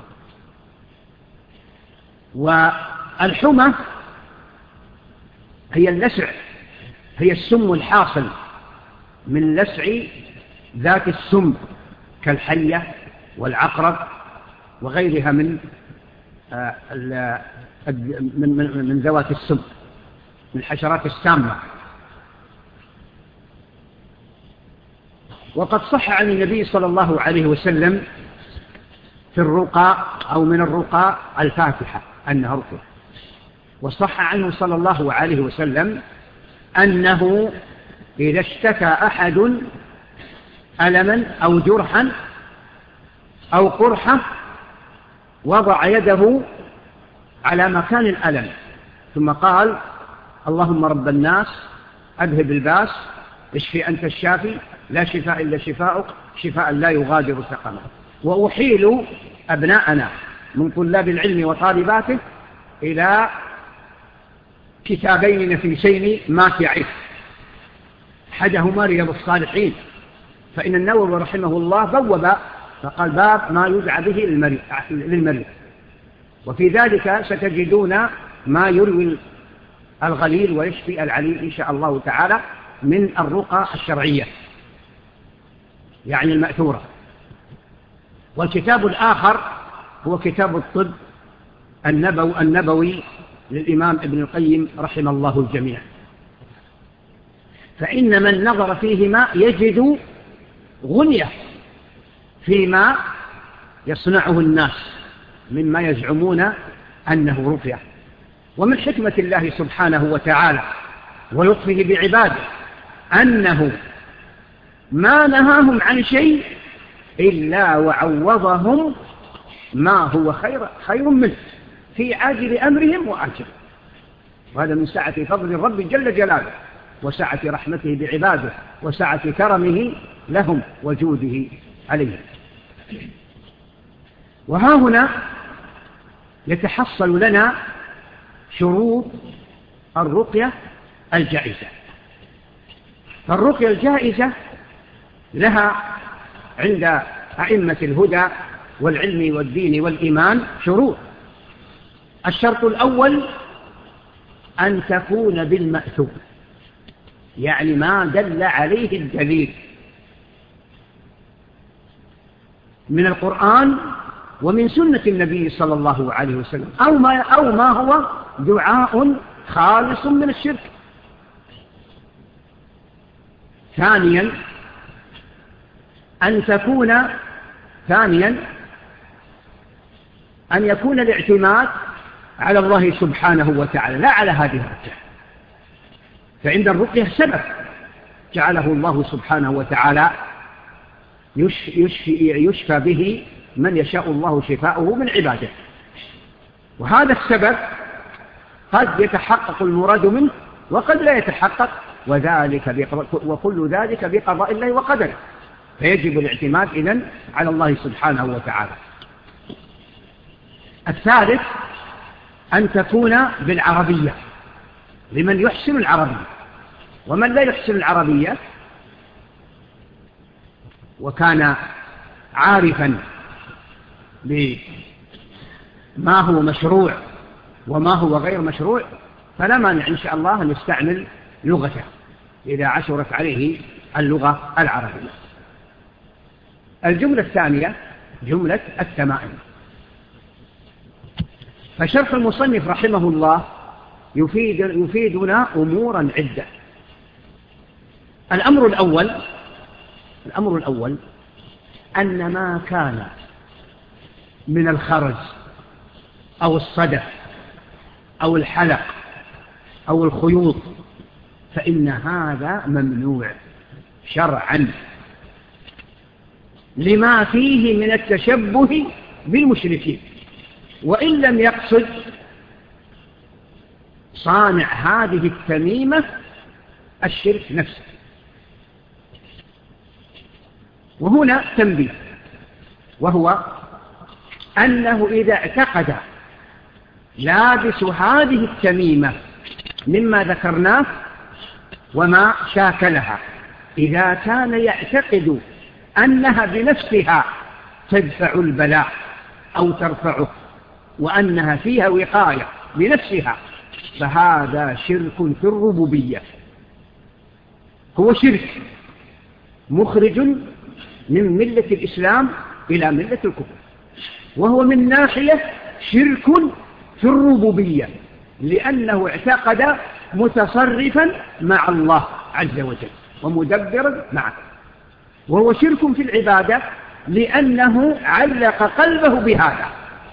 والحمى هي اللسع، هي السم الحاصل من لسع ذات السم كالحية والعقرب وغيرها من من من, من ذوات السم، من الحشرات السامة. وقد صح عن النبي صلى الله عليه وسلم في الرقى أو من الرقى الفاتحة أنها رقية. وصح عنه صلى الله عليه وسلم أنه إذا اشتكى أحد ألما أو جرحا أو قرحة وضع يده على مكان الألم ثم قال اللهم رب الناس أذهب الباس اشفي أنت الشافي لا شفاء إلا شفاؤك شفاء لا يغادر سقما. وأحيل أبناءنا من طلاب العلم وطالباته إلى كتابين نفيسين ماتعين، أحدهما رياض الصالحين، فإن النووي رحمه الله بوب فقال باب ما يدعى به للمريض، وفي ذلك ستجدون ما يروي الغليل ويشفي العليل إن شاء الله تعالى من الرقى الشرعية يعني المأثورة. والكتاب الآخر هو كتاب الطب النبوي, النبوي للإمام ابن القيم رحمه الله الجميع. فإن من نظر فيهما يجد غنية فيما يصنعه الناس مما يزعمون أنه رقية. ومن حكمة الله سبحانه وتعالى ولطفه بعباده أنه ما نهاهم عن شيء إلا وعوضهم ما هو خير, خير منه في عاجل أمرهم وآجل. وهذا من سعة فضل الرب جل جلاله وسعة رحمته بعباده وسعة كرمه لهم وجوده عليهم. وها هنا يتحصل لنا شروط الرقية الجائزة. فالرقية الجائزة لها عند أئمة الهدى والعلم والدين والإيمان شروط. الشرط الأول أن تكون بالمأثور، يعني ما دل عليه الدليل من القرآن ومن سنة النبي صلى الله عليه وسلم، أو ما, أو ما هو دعاء خالص من الشرك. ثانيا أن تكون ثانيا أن يكون الاعتماد على الله سبحانه وتعالى لا على هذه الرقية، فعند الرقية سبب جعله الله سبحانه وتعالى يشفي, يشفى به من يشاء الله شفاؤه من عباده، وهذا السبب قد يتحقق المراد منه وقد لا يتحقق، وذلك وكل ذلك بقضاء الله وقدره، فيجب الاعتماد إذن على الله سبحانه وتعالى. الثالث أن تكون بالعربية لمن يحسن العربية، ومن لا يحسن العربية وكان عارفا بما هو مشروع وما هو غير مشروع فلا مانع إن شاء الله أن يستعمل لغته إذا عشرت عليه اللغة العربية. الجملة الثانية جملة التمائم. فشرح المصنف رحمه الله يفيد يفيدنا أمورا عدة. الأمر الأول الأمر الأول أن ما كان من الخرز أو الصدف أو الحلق أو الخيوط فإن هذا ممنوع شرعا لما فيه من التشبه بالمشركين، وإن لم يقصد صانع هذه التميمة الشرك نفسه. وهنا تنبيه، وهو أنه إذا اعتقد لابس هذه التميمة مما ذكرناه وما شاكلها، إذا كان يعتقد أنها بنفسها تدفع البلاء أو ترفعه وأنها فيها وقاية بنفسها، فهذا شرك في الربوبية، هو شرك مخرج من ملة الإسلام إلى ملة الكفر، وهو من ناحية شرك في الربوبية لأنه اعتقد متصرفا مع الله عز وجل ومدبرا معه، وهو شرك في العبادة لأنه علق قلبه بهذا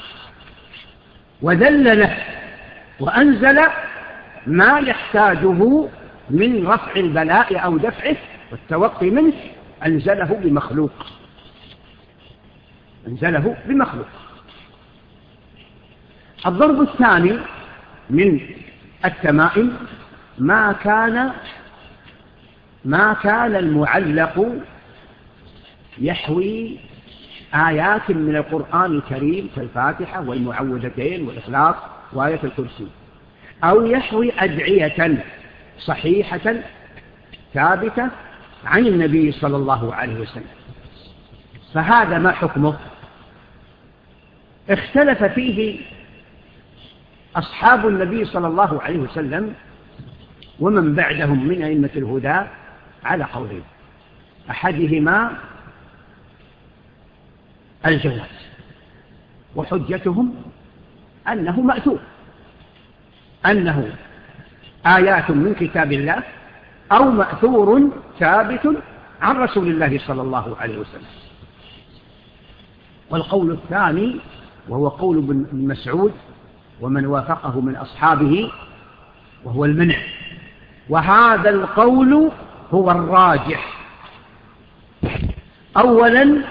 وذل له وأنزل ما يحتاجه من رفع البلاء أو دفعه والتوقي منه، أنزله بمخلوق أنزله بمخلوق. الضرب الثاني من التمائم ما كان ما كان المعلق يحوي آيات من القرآن الكريم كالفاتحة والمعوذتين والإخلاص وآية الكرسي، أو يحوي أدعية صحيحة ثابتة عن النبي صلى الله عليه وسلم، فهذا ما حكمه؟ اختلف فيه أصحاب النبي صلى الله عليه وسلم ومن بعدهم من أئمة الهدى على قولين، أحدهما الجواز، وحجتهم أنه مأثور، أنه آيات من كتاب الله أو مأثور ثابت عن رسول الله صلى الله عليه وسلم. والقول الثاني وهو قول ابن مسعود ومن وافقه من أصحابه وهو المنع، وهذا القول هو الراجح. أولا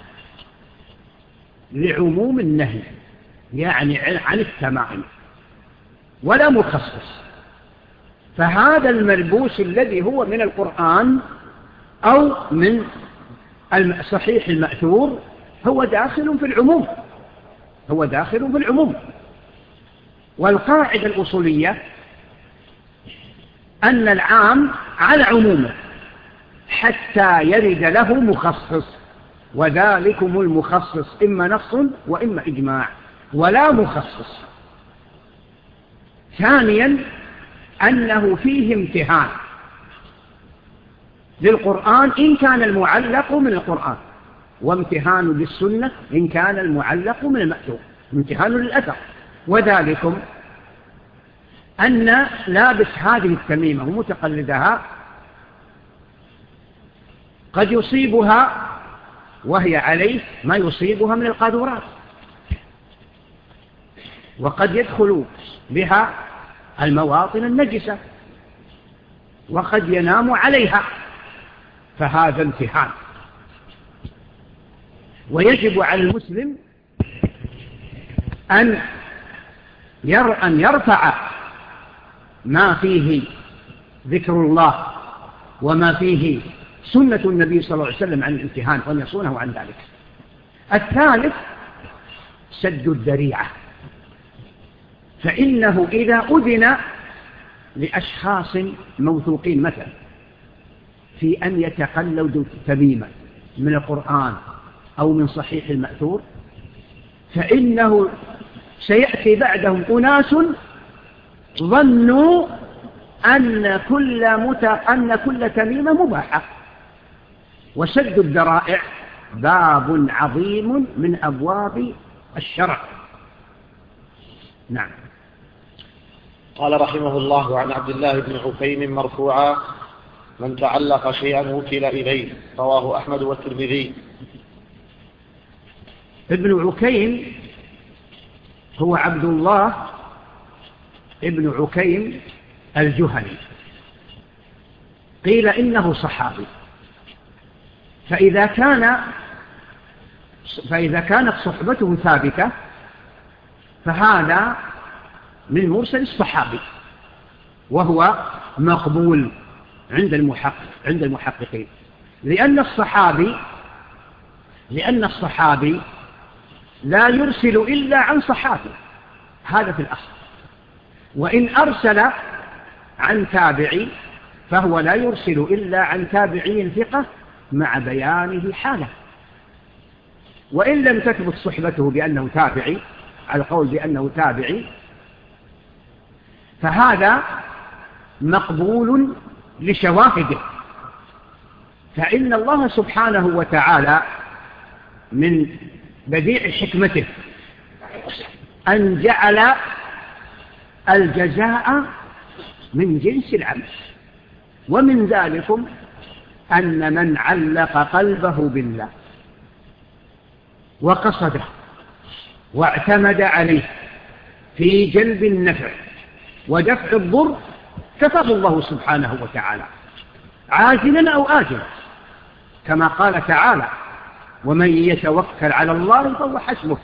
لعموم النهي يعني عن التمائم ولا مخصص، فهذا الملبوس الذي هو من القرآن أو من الصحيح المأثور هو داخل في العموم هو داخل في العموم. والقاعدة الأصولية أن العام على عمومه حتى يرد له مخصص، وذلكم المخصص إما نص وإما إجماع ولا مخصص. ثانيا أنه فيه امتهان للقرآن إن كان المعلق من القرآن، وامتهان للسنة إن كان المعلق من المأثور، امتهان للأثر. وذلكم أن لابس هذه التميمة ومتقلدها قد يصيبها وهي عليه ما يصيبها من القاذورات، وقد يدخل بها المواطن النجسة، وقد ينام عليها، فهذا امتحان. ويجب على المسلم أن أن يرفع ما فيه ذكر الله وما فيه سنة النبي صلى الله عليه وسلم عن الامتهان وأن يصونه عن ذلك. الثالث سد الذريعة، فإنه إذا أذن لأشخاص موثوقين مثلا في أن يتقلدوا تميما من القرآن أو من صحيح المأثور، فإنه سيأتي بعدهم أناس ظنوا أن كل, مت... أن كل تميمة مباحة. وسد الذرائع باب عظيم من أبواب الشرع. نعم. قال رحمه الله عن عبد الله بن عكيم مرفوعا: من تعلق شيئا وكل إليه. رواه أحمد والترمذي. ابن عكيم هو عبد الله ابن عكيم الجهني، قيل إنه صحابي، فإذا كان فإذا كانت صحبته ثابتة فهذا من مرسل الصحابي، وهو مقبول عند المحقق عند المحققين، لأن الصحابي لأن الصحابي لا يرسل إلا عن صحابي، هذا في الأصل. وإن أرسل عن تابعي فهو لا يرسل إلا عن تابعي ثقة مع بيانه حاله. وإن لم تثبت صحبته بأنه تابعي على قول بأنه تابعي فهذا مقبول لشواهده. فإن الله سبحانه وتعالى من بديع حكمته أن جعل الجزاء من جنس العمل، ومن ذلكم أن من علق قلبه بالله وقصده واعتمد عليه في جلب النفع ودفع الضر كفاه الله سبحانه وتعالى عاجلا أو آجلا، كما قال تعالى: ومن يتوكل على الله فهو حسبه.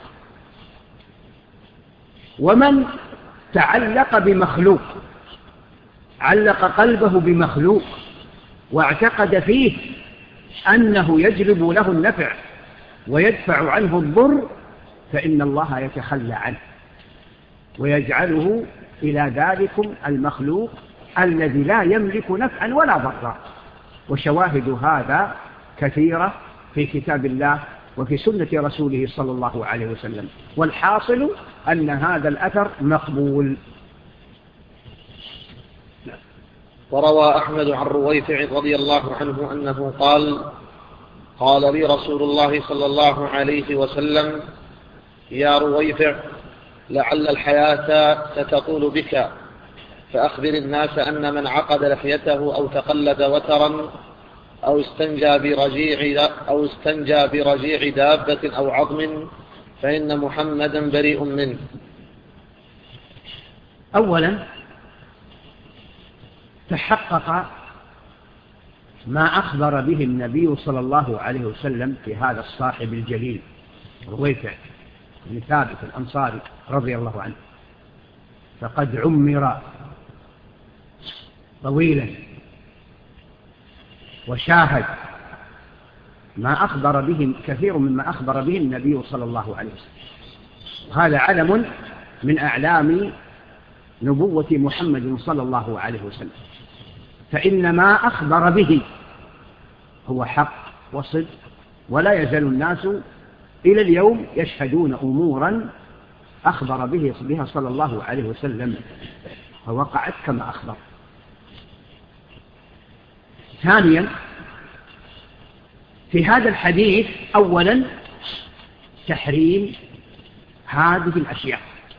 ومن تعلق بمخلوق، علق قلبه بمخلوق واعتقد فيه أنه يجلب له النفع ويدفع عنه الضر، فإن الله يتخلى عنه ويجعله إلى ذلكم المخلوق الذي لا يملك نفعا ولا ضرا. وشواهد هذا كثيرة في كتاب الله وفي سنة رسوله صلى الله عليه وسلم. والحاصل أن هذا الأثر مقبول. وروى أحمد عن رويفع رضي الله عنه أنه قال: قال لي رسول الله صلى الله عليه وسلم: يا رويفع، لعل الحياة ستطول بك، فأخبر الناس أن من عقد لحيته أو تقلد وترا أو استنجى برجيع أو استنجى برجيع دابة أو عظم فإن محمدا بريء منه. أولا تحقق ما أخبر به النبي صلى الله عليه وسلم في هذا الصاحب الجليل رويفع بن ثابت الأنصاري رضي الله عنه، فقد عمر طويلا وشاهد ما أخبر به كثير مما أخبر به النبي صلى الله عليه وسلم. هذا علم من أعلام نبوة محمد صلى الله عليه وسلم، فإن ما أخبر به هو حق وصدق، ولا يزال الناس إلى اليوم يشهدون أمورا أخبر به بها صلى الله عليه وسلم فوقعت كما أخبر. ثانيا في هذا الحديث أولا تحريم هذه الأشياء،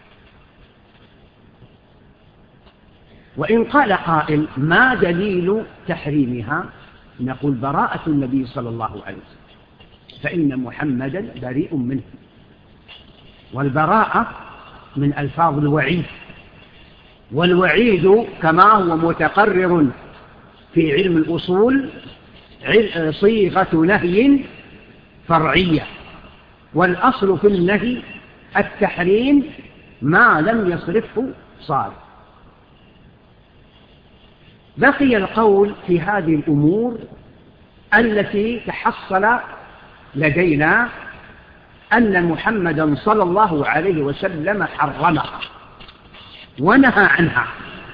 وإن قال قائل ما دليل تحريمها، نقول براءة النبي صلى الله عليه وسلم، فإن محمدا بريء منه، والبراءة من ألفاظ الوعيد، والوعيد كما هو متقرر في علم الأصول صيغة نهي فرعية، والأصل في النهي التحريم ما لم يصرفه صارف. بقي القول في هذه الأمور التي تحصل لدينا أن محمدا صلى الله عليه وسلم حرمها ونهى عنها.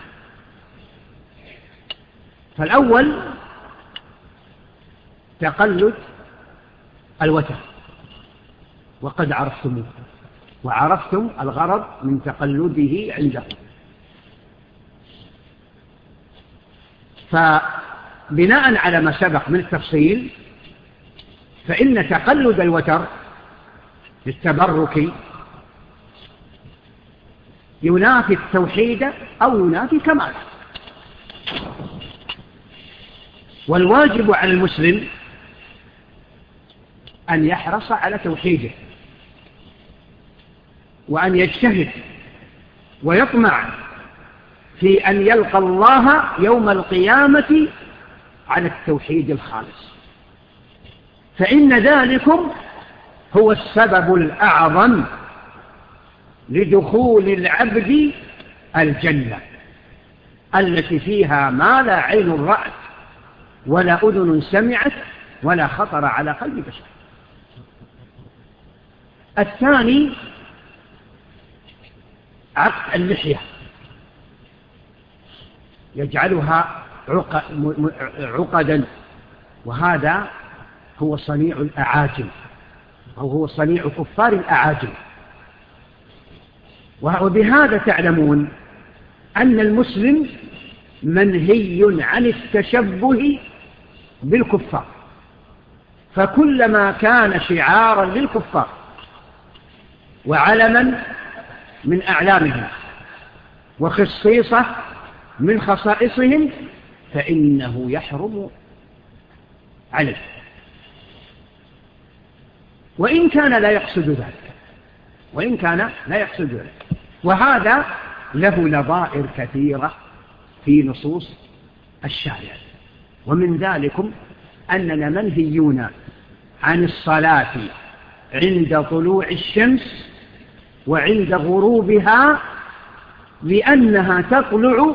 فالأول تقلد الوتر، وقد عرفتموه وعرفتم الغرض من تقلده عنده. فبناء على ما سبق من التفصيل، فإن تقلد الوتر للتبرك ينافي التوحيد أو ينافي كماله. والواجب على المسلم أن يحرص على توحيده، وأن يجتهد ويطمع في أن يلقى الله يوم القيامة على التوحيد الخالص، فإن ذلكم هو السبب الأعظم لدخول العبد الجنة التي فيها ما لا عين رأت ولا أذن سمعت ولا خطر على قلب بشر. الثاني عقد اللحية، يجعلها عقدا، وهذا هو صنيع الأعاجم أو هو صنيع كفار الأعاجم. وبهذا تعلمون أن المسلم منهي عن التشبه بالكفار، فكلما كان شعارا للكفار وعلما من أعلامهم وخصيصة من خصائصهم فإنه يحرم عليه، وإن كان لا يقصد ذلك وإن كان لا يقصد ذلك. وهذا له نظائر كثيرة في نصوص الشارع، ومن ذلكم أننا منهيون عن الصلاة عند طلوع الشمس وعند غروبها، لأنها تطلع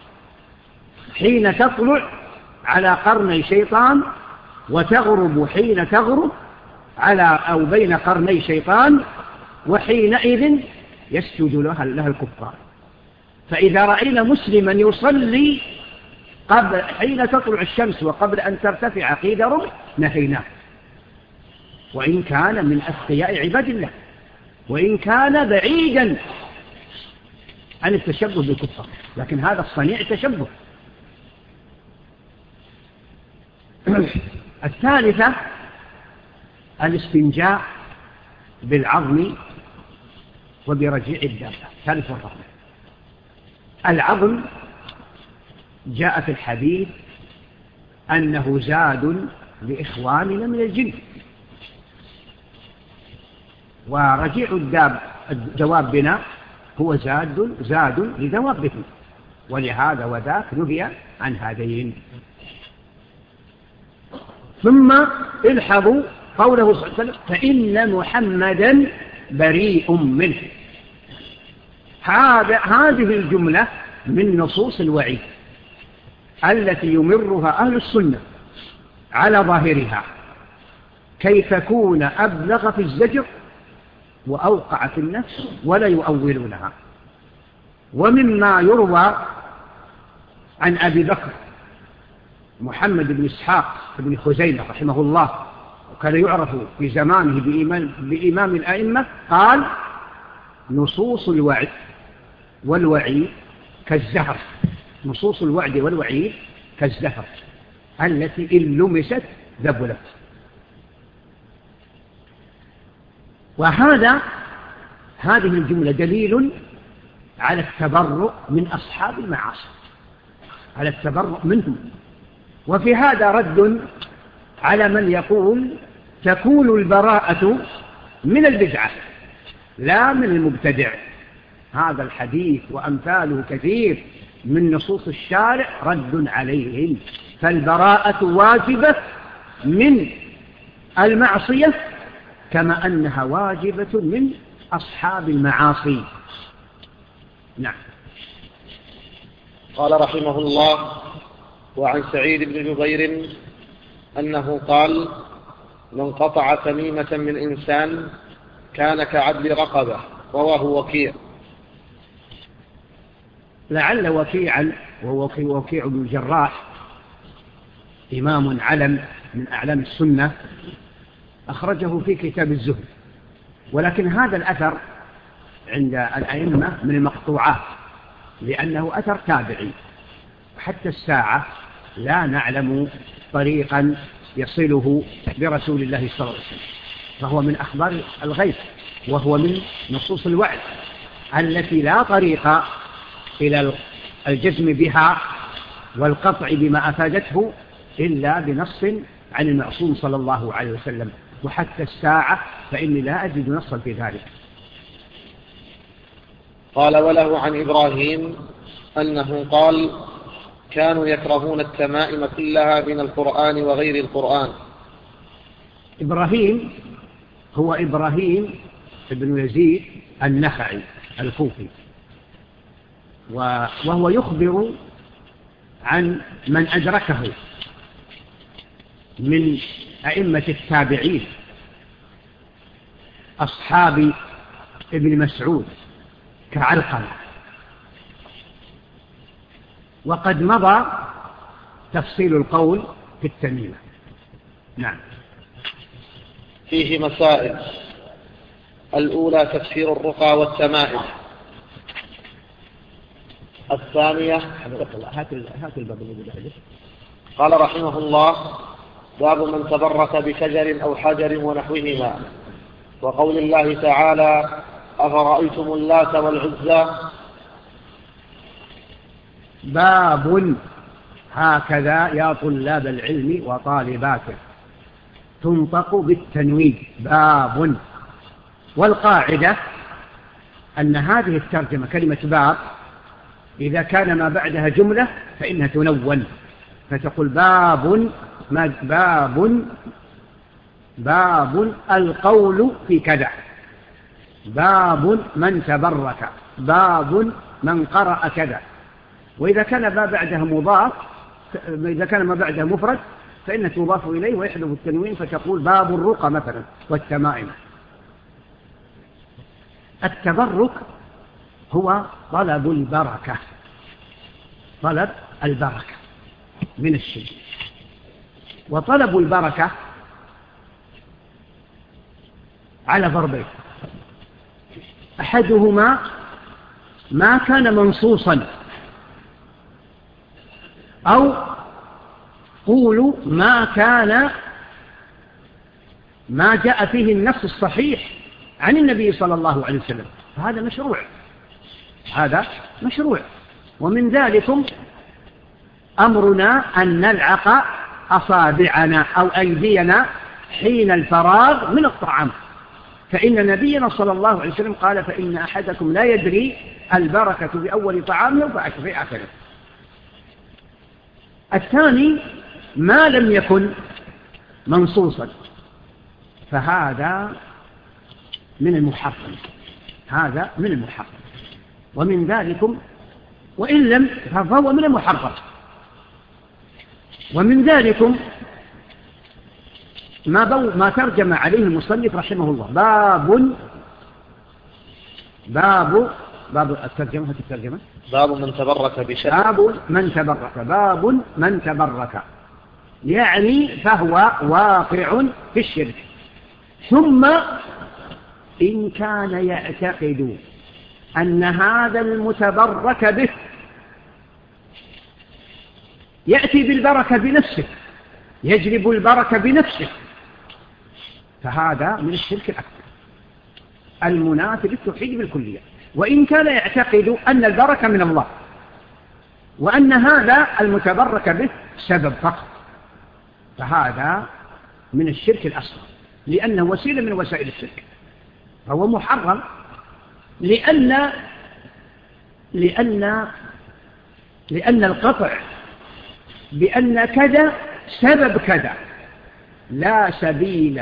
حين تطلع على قرني شيطان، وتغرب حين تغرب على أو بين قرني شيطان، وحينئذ يسجد لها, لها الكفار. فإذا رأينا مسلما يصلي قبل حين تطلع الشمس وقبل أن ترتفع قيد رمح نهيناه، وإن كان من أتقياء عباد الله، وإن كان بعيدا عن التشبه بالكفار، لكن هذا الصنيع تشبه. الثالثة الاستنجاء بالعظم وبرجيع الدابة. ثالث الرحمة. العظم جاء في الحديث أنه زاد لإخواننا من الجن، ورجيع الداب دوابنا هو زاد زاد لدوابهم، ولهذا وذاك نهي عن هذين. ثم الحظوا قوله صلى الله عليه وسلم فإن محمدا بريء منه. هذه الجملة من نصوص الوعيد التي يمرها أهل السنة على ظاهرها، كي تكون أبلغ في الزجر وأوقع في النفس ولا يؤولونها. ومما يروى عن أبي بكر محمد بن إسحاق بن خزيمة رحمه الله، وكان يعرف في زمانه بإمام الأئمة، قال نصوص الوعد والوعيد كالزهر، نصوص الوعد والوعيد كالزهر التي إن لمست ذبلت. وهذا هذه الجملة دليل على التبرؤ من أصحاب المعاصي، على التبرؤ منهم. وفي هذا رد على من يقول تكون البراءة من البدعة لا من المبتدع. هذا الحديث وأمثاله كثير من نصوص الشارع رد عليهم. فالبراءة واجبة من المعصية كما أنها واجبة من أصحاب المعاصي. نعم. قال رحمه الله وعن سعيد بن جبير أنه قال: من قطع تميمة من إنسان كان كعدل رقبة. رواه وكيع. لعل وكيعا وهو وكيع بن الجراح إمام علم من أعلام السنة أخرجه في كتاب الزهد، ولكن هذا الأثر عند الأئمة من المقطوعات لأنه أثر تابعي، حتى الساعة لا نعلم طريقا يصله برسول الله صلى الله عليه وسلم، فهو من أخبار الغيب، وهو من نصوص الوعد التي لا طريق إلى الجزم بها والقطع بما أفادته إلا بنص عن المعصوم صلى الله عليه وسلم، وحتى الساعة فإني لا أجد نصا في ذلك. قال: وله عن إبراهيم أنه قال: كانوا يكرهون التمائم كلها من القرآن وغير القرآن. إبراهيم هو إبراهيم بن يزيد النخعي الكوفي، وهو يخبر عن من أدركه من أئمة التابعين أصحاب ابن مسعود كعلقمة، وقد مضى تفصيل القول في التميمة. نعم. فيه مسائل. الأولى تفسير الرقى والتمائم. الثانية هات الباب الذي بعده. قال رحمه الله: باب من تبرك بشجر أو حجر ونحوهما، وقول الله تعالى: أفرأيتم اللات والعزى. باب هكذا يا طلاب العلم وطالباته تنطق بالتنوين باب، والقاعدة أن هذه الترجمة كلمة باب إذا كان ما بعدها جملة فإنها تنون، فتقول باب باب باب القول في كذا، باب من تبرك، باب من قرأ كذا. وإذا كان ما بعدها مضاف، إذا كان ما بعدها مفرد فإنها تضاف إليه ويحذف التنوين، فتقول باب الرقى مثلا والتمائم. التبرك هو طلب البركة، طلب البركة من الشيء. وطلب البركة على ضربين: أحدهما ما كان منصوصا، أو قولوا ما كان ما جاء فيه النص الصحيح عن النبي صلى الله عليه وسلم، فهذا مشروع، هذا مشروع. ومن ذلكم أمرنا أن نلعق أصابعنا أو أيدينا حين الفراغ من الطعام، فإن نبينا صلى الله عليه وسلم قال: فإن أحدكم لا يدري البركة في أول طعامه في آخره. الثاني ما لم يكن منصوصا، فهذا من المحرم، هذا من المحرم. ومن ذلكم وإن لم فهو من المحرم. ومن ذلكم ما, ما ترجم عليه المصنف رحمه الله: باب باب باب الترجمة الترجمة باب من تبرك بشيء، باب من تبرك، باب من تبرك، يعني فهو واقع في الشرك. ثم إن كان يعتقد أن هذا المتبرك به يأتي بالبركة بنفسه، يجلب البركة بنفسه، فهذا من الشرك الأكبر المنافي للتوحيد بالكلية. وإن كان يعتقد أن البركة من الله وأن هذا المتبرك به سبب فقط، فهذا من الشرك الأصغر، لأنه وسيلة من وسائل الشرك، فهو محرم، لأن لأن لأن القطع بأن كذا سبب كذا لا سبيل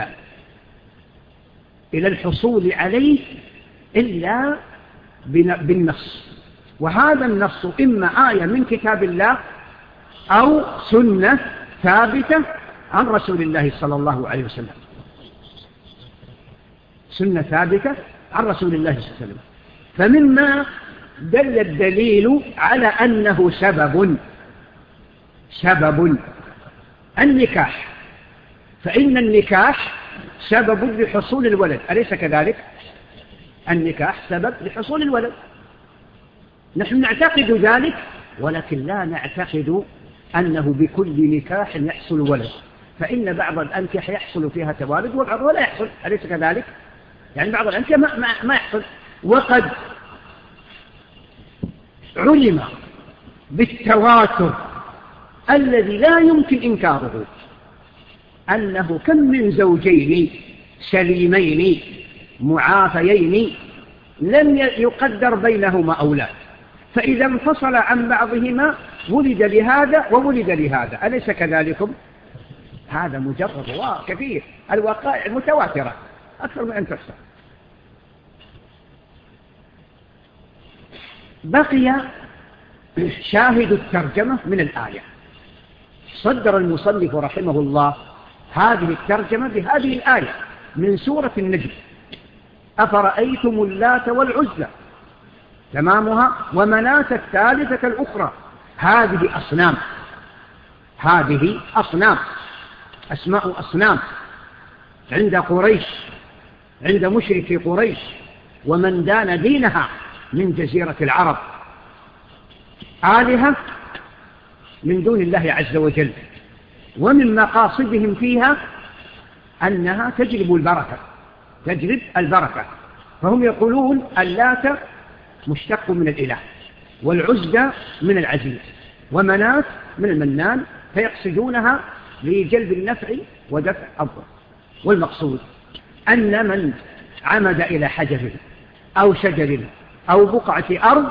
إلى الحصول عليه إلا بالنص، وهذا النص إما آية من كتاب الله أو سنة ثابتة عن رسول الله صلى الله عليه وسلم، سنة ثابتة عن رسول الله صلى الله عليه وسلم. فمما دل الدليل على أنه سبب سبب النكاح، فإن النكاح سبب لحصول الولد، أليس كذلك؟ النكاح سبب لحصول الولد، نحن نعتقد ذلك، ولكن لا نعتقد أنه بكل نكاح يحصل ولد، فإن بعض الأنكح يحصل فيها توالد وبعضها لا يحصل، أليس كذلك؟ يعني بعض الأنكح ما, ما, ما يحصل. وقد علم بالتواتر الذي لا يمكن إنكاره أنه كم من زوجين سليمين معافيين لم يقدر بينهما أولاد، فإذا انفصل عن بعضهما ولد لهذا وولد لهذا، أليس كذلكم؟ هذا مجرد كثير، الوقائع متواترة أكثر من أن تحصى. بقي شاهد الترجمة من الآية. صدر المصنف رحمه الله هذه الترجمة بهذه الآية من سورة النجم: أفرأيتم اللات والعزى، تمامها ومناة الثالثة الأخرى. هذه أصنام، هذه أصنام، أسماء أصنام عند قريش، عند مشركي قريش ومن دان دينها من جزيرة العرب، آلهة من دون الله عز وجل. ومن مقاصدهم فيها أنها تجلب البركة، تجلب البركة، فهم يقولون اللات مشتق من الإله، والعزى من العزيز، ومناة من المنان، فيقصدونها لجلب النفع ودفع الضر. والمقصود أن من عمد إلى حجر أو شجر أو بقعة أرض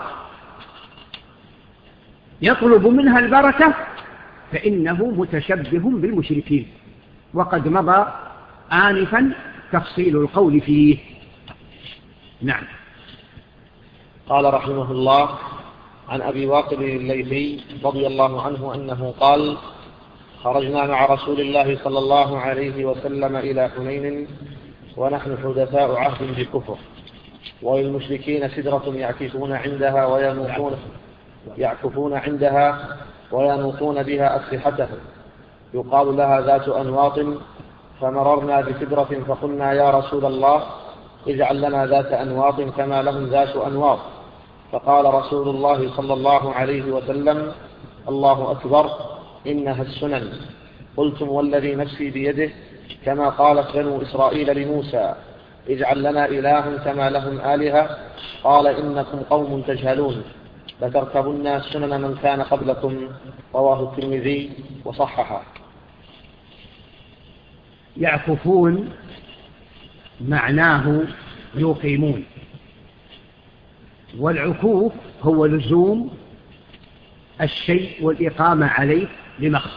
يطلب منها البركة فإنه متشبه بالمشركين، وقد مضى آنفا تفصيل القول فيه. نعم. قال رحمه الله: عن أبي واقد الليثي رضي الله عنه أنه قال: خرجنا مع رسول الله صلى الله عليه وسلم إلى حنين ونحن حدثاء عهد بكفر، وللمشركين سدرة يعكفون عندها وينوطون يعكفون عندها وينوطون بها أسلحتهم، يقال لها ذات أنواط، فمررنا بسدرة فقلنا: يا رسول الله، اجعل لنا ذات أنواط كما لهم ذات أنواط. فقال رسول الله صلى الله عليه وسلم: الله أكبر، إنها السنن. قلتم: والذي نفسي بيده، كما قالت بنو إسرائيل لموسى: اجعل لنا إلها كما لهم آلهة. قال: إنكم قوم تجهلون، لتركبن سنن من كان قبلكم. رواه الترمذي وصححه. يعكفون معناه يقيمون، والعكوف هو لزوم الشيء والإقامة عليه لمقصد،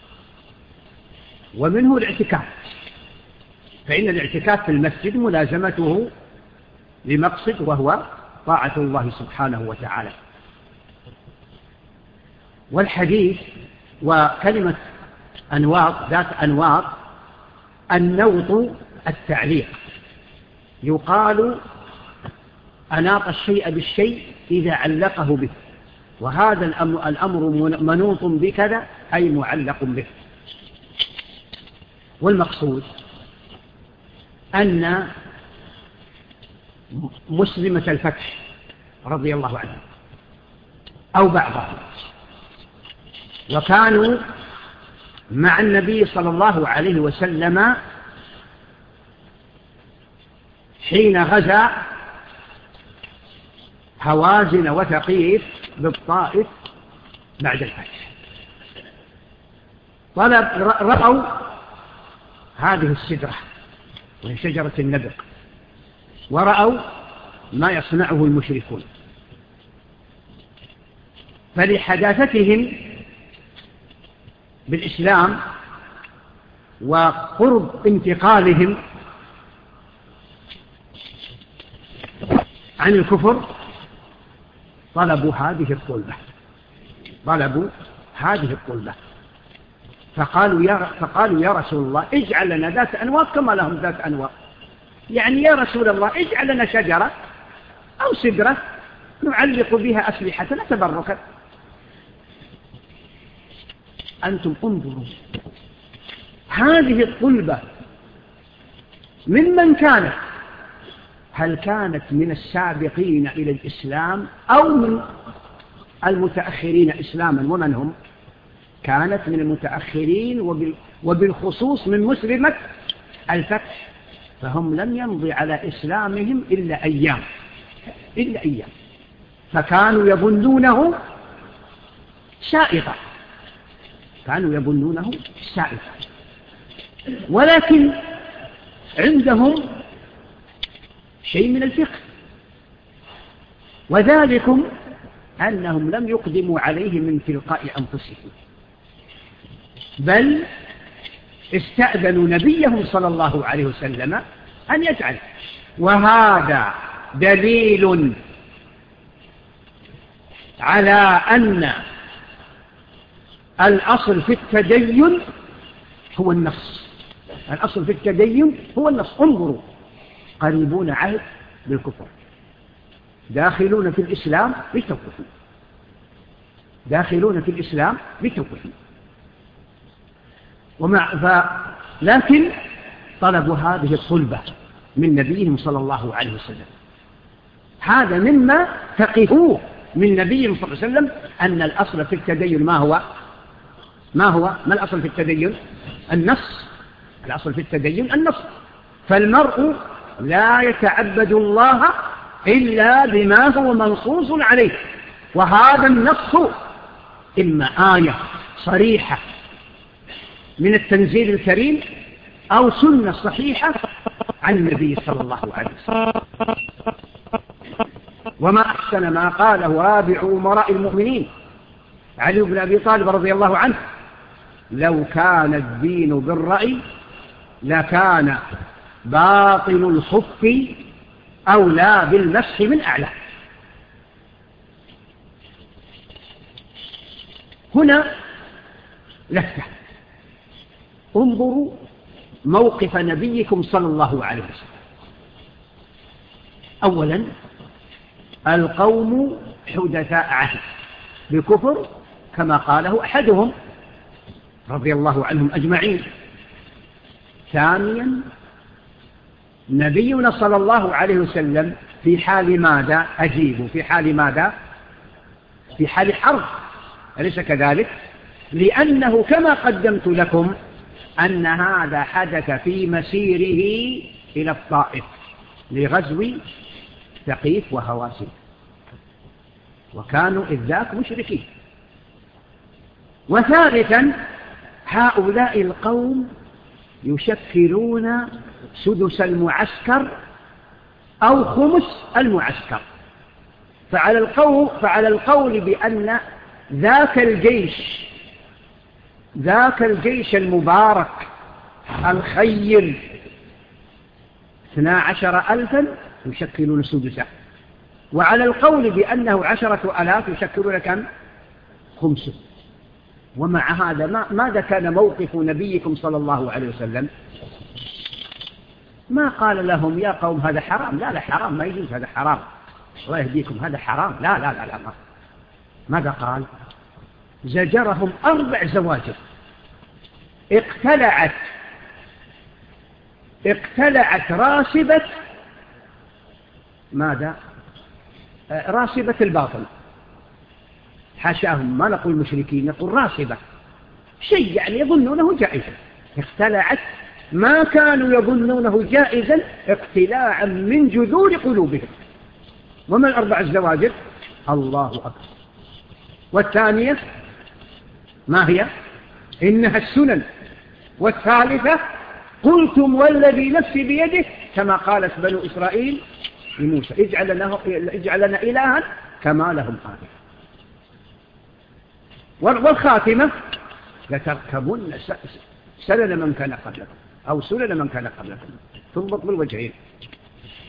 ومنه الاعتكاف، فإن الاعتكاف في المسجد ملازمته لمقصد وهو طاعة الله سبحانه وتعالى. والحديث وكلمة أنواط ذات أنواط، النوط التعليق، يقال أناط الشيء بالشيء إذا علقه به، وهذا الأمر منوط بكذا أي معلق به. والمقصود أن مسلمة الفتح رضي الله عنها أو بعضها وكانوا مع النبي صلى الله عليه وسلم حين غزا هوازن وثقيف بالطائف بعد الفتح، طلب رأوا هذه السدرة وهي شجرة النبق، ورأوا ما يصنعه المشركون، فلحداثتهم بالإسلام وقرب انتقالهم عن الكفر طلبوا هذه الطلبة، طلبوا هذه الطلبة. فقالوا يا, فقالوا يا رسول الله اجعل لنا ذات أنواط كما لهم ذات أنواط، يعني يا رسول الله اجعل لنا شجرة أو سدرة نعلق بها أسلحتنا تبركا. أنتم انظروا هذه الطلبة ممن كانت، هل كانت من السابقين إلى الإسلام أو من المتأخرين إسلاما؟ ومن هم؟ كانت من المتأخرين وبالخصوص من مسلمة الفتح، فهم لم يمضي على إسلامهم إلا أيام إلا أيام فكانوا يظنونه سائغا كانوا يظنونه سائغا ولكن عندهم شيء من الفقه، وذلكم أنهم لم يقدموا عليه من تلقاء أنفسهم، بل استأذنوا نبيهم صلى الله عليه وسلم أن يجعل. وهذا دليل على أن الأصل في التدين هو النص. الأصل في التدين هو النص. انظروا، قريبون عهد بالكفر، داخلون في الإسلام بالتوقف، داخلون في الإسلام بالتوقف. ومع ف... لكن طلبوا هذه الطلبة من نبيهم صلى الله عليه وسلم. هذا مما فقهوه من نبيهم صلى الله عليه وسلم، أن الأصل في التدين ما هو ما هو ما الأصل في التدين؟ النص. الأصل في التدين النص. فالمرء لا يتعبد الله إلا بما هو منصوص عليه، وهذا النص إما آية صريحة من التنزيل الكريم أو سنة صحيحة عن النبي صلى الله عليه وسلم. وما أحسن ما قاله رابع أمراء المؤمنين علي بن أبي طالب رضي الله عنه: لو كان الدين بالرأي لكان باطل الخف أولى بالمسح من أعلى. هنا لفتة، انظروا موقف نبيكم صلى الله عليه وسلم. أولا، القوم حدثاء عهد بكفر كما قاله أحدهم رضي الله عنهم أجمعين. ثانيا، نبينا صلى الله عليه وسلم في حال ماذا؟ أجيبوا، في حال ماذا؟ في حال حرب، أليس كذلك؟ لأنه كما قدمت لكم أن هذا حدث في مسيره إلى الطائف لغزو ثقيف وهوازن، وكانوا إذ ذاك مشركين. وثالثا، هؤلاء القوم يشكلون سدس المعسكر أو خمس المعسكر، فعلى القول, فعلى القول بأن ذاك الجيش ذاك الجيش المبارك الخير اثنا عشر ألفا يشكلون سدسا، وعلى القول بأنه عشرة ألاف يشكلون كم؟ خمسة. ومع هذا ما ماذا كان موقف نبيكم صلى الله عليه وسلم؟ ما قال لهم يا قوم هذا حرام، لا لا حرام ما يجوز، هذا حرام الله يهديكم، هذا حرام، لا لا لا, لا. ماذا قال؟ زجرهم أربع زواجر. اقتلعت اقتلعت راسبة ماذا؟ راسبة الباطل، حاشاهم، ما نقول مشركين، نقول راسبة، شيء يعني يظنونه جائزا. اقتلعت ما كانوا يظنونه جائزا اقتلاعا من جذور قلوبهم. وما الأربع الزواجر؟ الله أكبر. والثانية ما هي؟ إنها السنن. والثالثة قلتم والذي نفسي بيده كما قالت بنو إسرائيل لموسى اجعل لنا, اجعل لنا إلها كما لهم آله. والخاتمة لتركبن سنن من كان قبلكم أو سنن من كان قبلكم تنبط بالوجهين.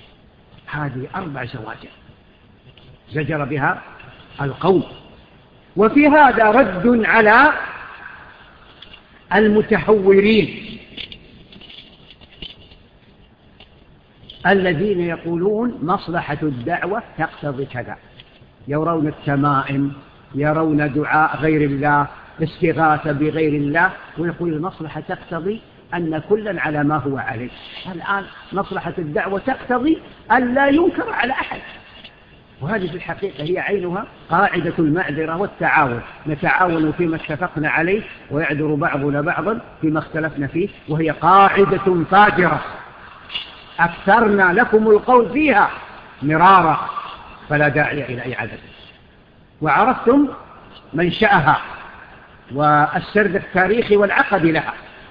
هذه أربع زواجر زجر بها القوم وفي هذا رد على المتحورين الذين يقولون مصلحة الدعوة تقتضي كذا، يرون التمائم، يرون دعاء غير الله، استغاثة بغير الله، ويقول المصلحة تقتضي أن كلا على ما هو عليه. الآن مصلحة الدعوة تقتضي أن لا ينكر على أحد، وهذه في الحقيقة هي عينها قاعدة المعذرة والتعاون، نتعاون فيما اتفقنا عليه ويعذر بعضنا بعضا فيما اختلفنا فيه، وهي قاعدة فاجرة أكثرنا لكم القول فيها مرارا فلا داعي إلى إعادته. وعرفتم منشأها والسرد التاريخي والعقد لها.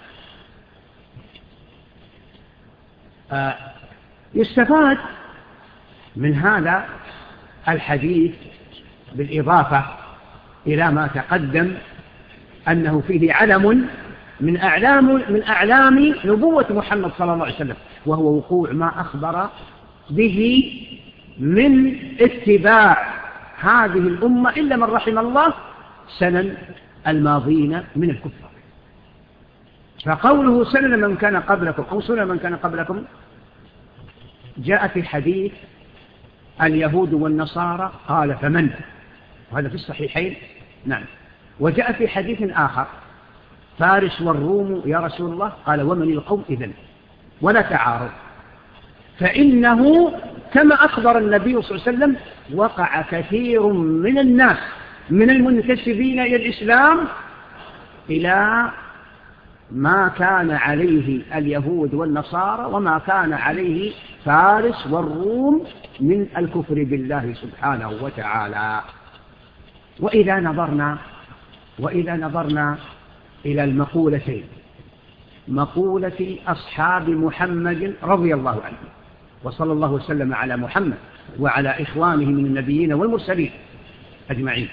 آه يستفاد من هذا الحديث بالإضافة إلى ما تقدم أنه فيه علم من أعلام, من أعلام نبوة محمد صلى الله عليه وسلم، وهو وقوع ما أخبر به من اتباع هذه الأمة إلا من رحم الله سنن الماضين من الكفار. فقوله سنن من كان قبلكم أو سنن من كان قبلكم جاء في حديث اليهود والنصارى قال فمن، وهذا في الصحيحين. نعم. وجاء في حديث آخر فارس والروم يا رسول الله، قال ومن القوم إذن، ولا تعارض، فإنه كما أخبر النبي صلى الله عليه وسلم وقع كثير من الناس من المنتسبين إلى الإسلام إلى ما كان عليه اليهود والنصارى وما كان عليه فارس والروم من الكفر بالله سبحانه وتعالى. وإذا نظرنا وإذا نظرنا إلى المقولتين، مقولة أصحاب محمد رضي الله عنه وصلى الله وسلم على محمد وعلى إخوانه من النبيين والمرسلين أجمعين،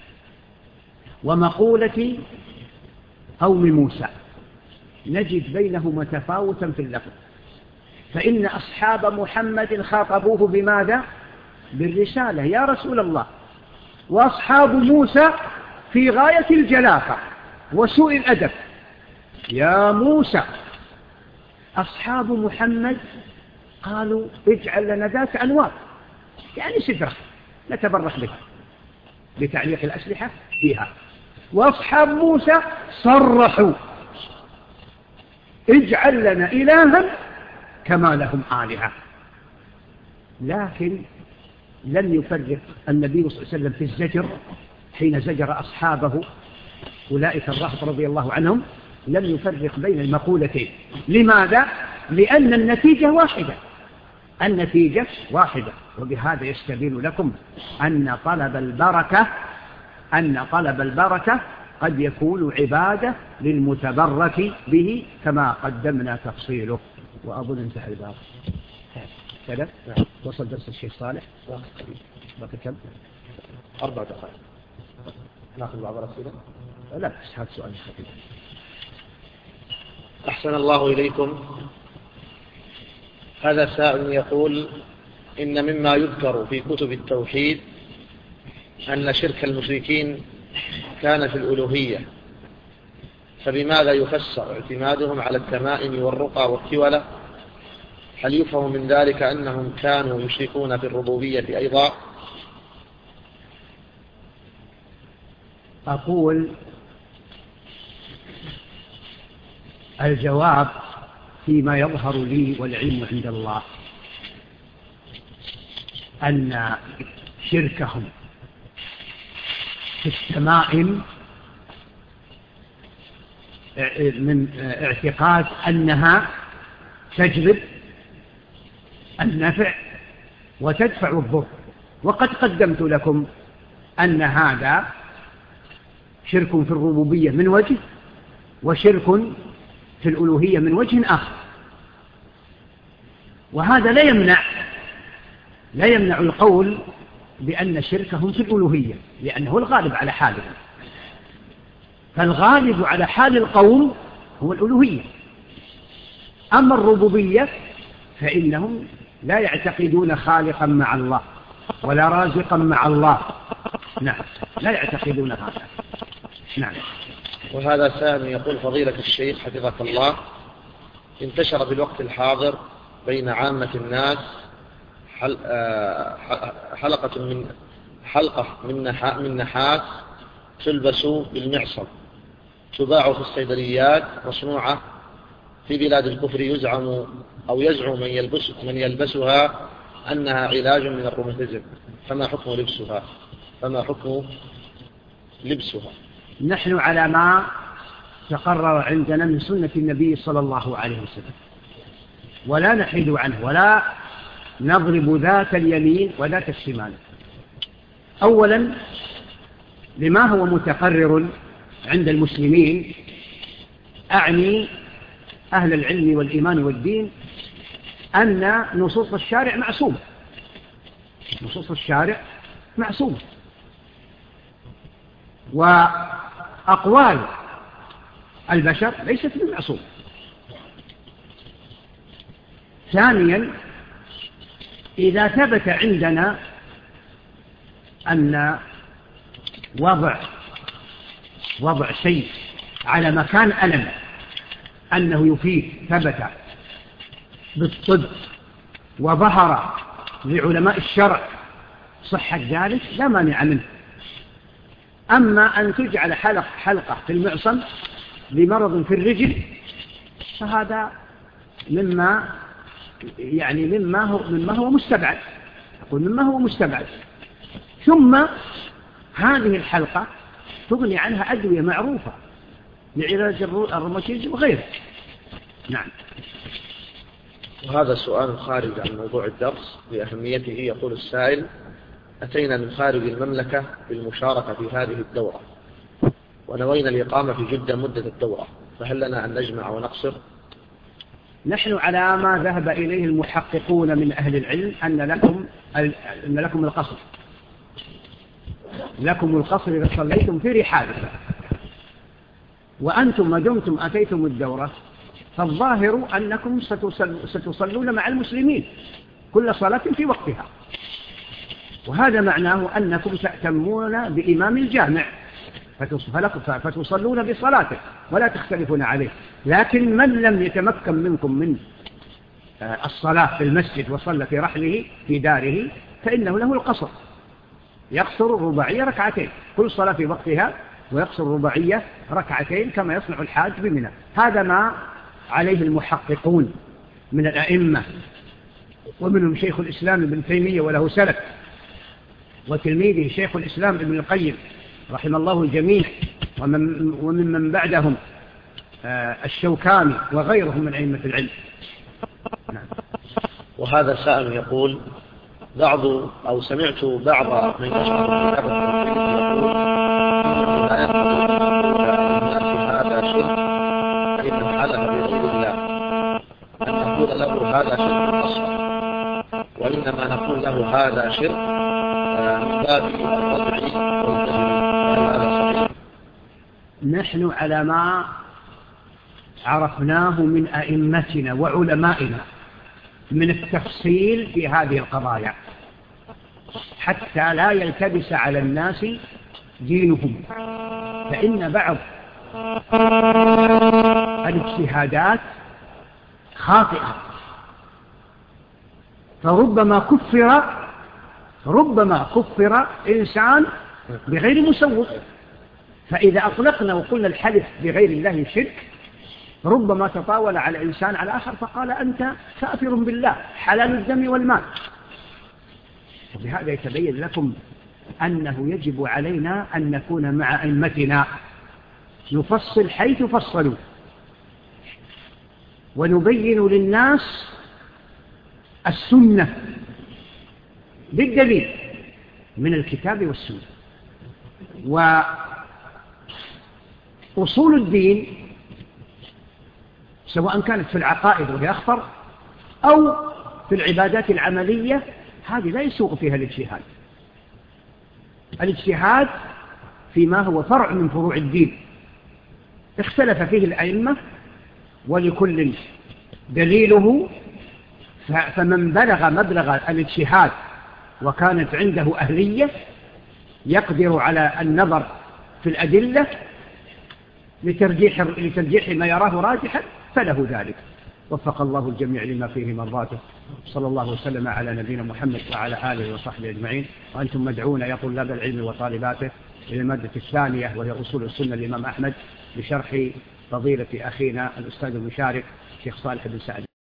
ومقولة قوم موسى، نجد بينهما تفاوتا في اللفظ. فإن أصحاب محمد خاطبوه بماذا؟ بالرسالة يا رسول الله، وأصحاب موسى في غاية الجلافة وسوء الأدب يا موسى. أصحاب محمد قالوا اجعل لنا ذات أنوار، يعني سدرة نتبرح بها بتعليق الأسلحة فيها. وأصحاب موسى صرحوا اجعل لنا إلها كما لهم آلهة. لكن لم يفرق النبي صلى الله عليه وسلم في الزجر حين زجر أصحابه أولئك الرهط رضي الله عنهم، لم يفرق بين المقولتين. لماذا؟ لأن النتيجة واحدة، النتيجة واحدة. وبهذا يستبين لكم أن طلب البركة أن طلب البركة قد يكون عبادة للمتبرك به كما قدمنا تفصيله. وأظن انتهى الباب كذا. وصل درس الشيخ صالح باقي كم؟ أربع دقائق. ناخذ بعض الأسئلة؟ لا بس هذا سؤال خفيف. أحسن الله إليكم. هذا سائل يقول إن مما يذكر في كتب التوحيد أن شرك المشركين كان في الألوهية، فبماذا يفسر اعتمادهم على التمائم والرقى والتولة؟ هل يفهم من ذلك أنهم كانوا يشركون في الربوبية أيضا؟ أقول الجواب فيما يظهر لي والعلم عند الله أن شركهم في التمائم من اعتقاد أنها تجلب النفع وتدفع الضر، وقد قدمت لكم أن هذا شرك في الربوبية من وجه، وشرك في الألوهية من وجه آخر. وهذا لا يمنع لا يمنع القول بأن شركهم في الألوهية، لأنه الغالب على حالهم. فالغالب على حال القوم هو الألوهية. أما الربوبية فإنهم لا يعتقدون خالقا مع الله ولا رازقا مع الله، نعم، لا يعتقدون هذا. نعم. وهذا سامي يقول: فضيلة الشيخ حفظك الله، انتشر بالوقت الحاضر بين عامة الناس حلقة من حلقة من نحاس تلبس بالمعصم، تباع في الصيدليات، مصنوعة في بلاد الكفر، يزعم أو يزعم من, يلبس من يلبسها أنها علاج من الروماتيزم، فما حكم لبسها فما حكم لبسها نحن على ما تقرر عندنا من سنة النبي صلى الله عليه وسلم، ولا نحيد عنه ولا نضرب ذات اليمين وذات الشمال. أولا، لما هو متقرر عند المسلمين، أعني أهل العلم والإيمان والدين، أن نصوص الشارع معصومة، نصوص الشارع معصومة، وأقوال البشر ليست بالمعصومة. ثانيا، إذا ثبت عندنا أن وضع وضع شيء على مكان ألم أنه يفيد، ثبت بالطب وظهر لعلماء الشرع صحة ذلك، لا مانع منه. أما أن تجعل حلق حلقة في المعصم لمرض في الرجل فهذا مما يعني مما هو مما هو مستبعد، أقول مما هو مستبعد. ثم هذه الحلقة تغني عنها أدوية معروفة لعلاج الروماتيزم وغيره. نعم. وهذا سؤال خارج عن موضوع الدرس لأهميته. يقول السائل: أتينا من خارج المملكة بالمشاركة في هذه الدورة، ونوينا الإقامة في جدة مدة الدورة، فهل لنا أن نجمع ونقصر؟ نحن على ما ذهب إليه المحققون من أهل العلم أن لكم أن لكم القصر، لكم القصر إذا صليتم في رحالكم، وأنتم ما دمتم أتيتم الدورة فالظاهر أنكم ستصلون مع المسلمين كل صلاة في وقتها، وهذا معناه أنكم تأتمون بإمام الجامع فتصلون بصلاته ولا تختلفون عليه. لكن من لم يتمكن منكم من الصلاة في المسجد وصلى في رحله في داره فإنه له القصر، يقصر الرباعية ركعتين، كل صلاة في وقتها، ويقصر الرباعية ركعتين كما يصنع الحاج بمنى. هذا ما عليه المحققون من الأئمة، ومنهم شيخ الإسلام ابن تيمية وله سلف، وتلميذه شيخ الإسلام ابن القيم رحم الله الجميع، ومن, ومن من بعدهم الشوكاني وغيرهم من أئمة العلم. نعم. وهذا سائل يقول: بعض أو سمعت بعض من يشرح كتاب التوحيد يقول: لا يقول هذا شرك فإنه حلف بغير الله، أن نقول له هذا شرك أصغر، وإنما نقول له هذا شرك من باب الرجع والتجريب. نحن على ما عرفناه من أئمتنا وعلمائنا من التفصيل في هذه القضايا حتى لا يلتبس على الناس دينهم، فإن بعض الاجتهادات خاطئة، فربما كفر ربما كفر إنسان بغير مسوغ. فإذا أطلقنا وقلنا الحلف بغير الله شرك ربما تطاول على إنسان على آخر فقال أنت كافر بالله حلال الدم والمال. وبهذا يتبين لكم أنه يجب علينا أن نكون مع أئمتنا، نفصل حيث فصلوا، ونبين للناس السنة بالدليل من الكتاب والسنة. وأصول الدين سواء كانت في العقائد وهي أخطر أو في العبادات العملية هذه لا يسوق فيها الاجتهاد. الاجتهاد فيما هو فرع من فروع الدين اختلف فيه الأئمة ولكل دليله، فمن بلغ مبلغ الاجتهاد وكانت عنده أهلية يقدر على النظر في الأدلة لترجيح, لترجيح ما يراه راجحا فله ذلك. وفق الله الجميع لما فيه مرضاته. صلى الله وسلم على نبينا محمد وعلى آله وصحبه أجمعين. وأنتم مدعون يا طلاب العلم وطالباته إلى المادة الثانية وهي أصول السنة الإمام أحمد بشرح فضيلة أخينا الأستاذ المشارك شيخ صالح بن سعد.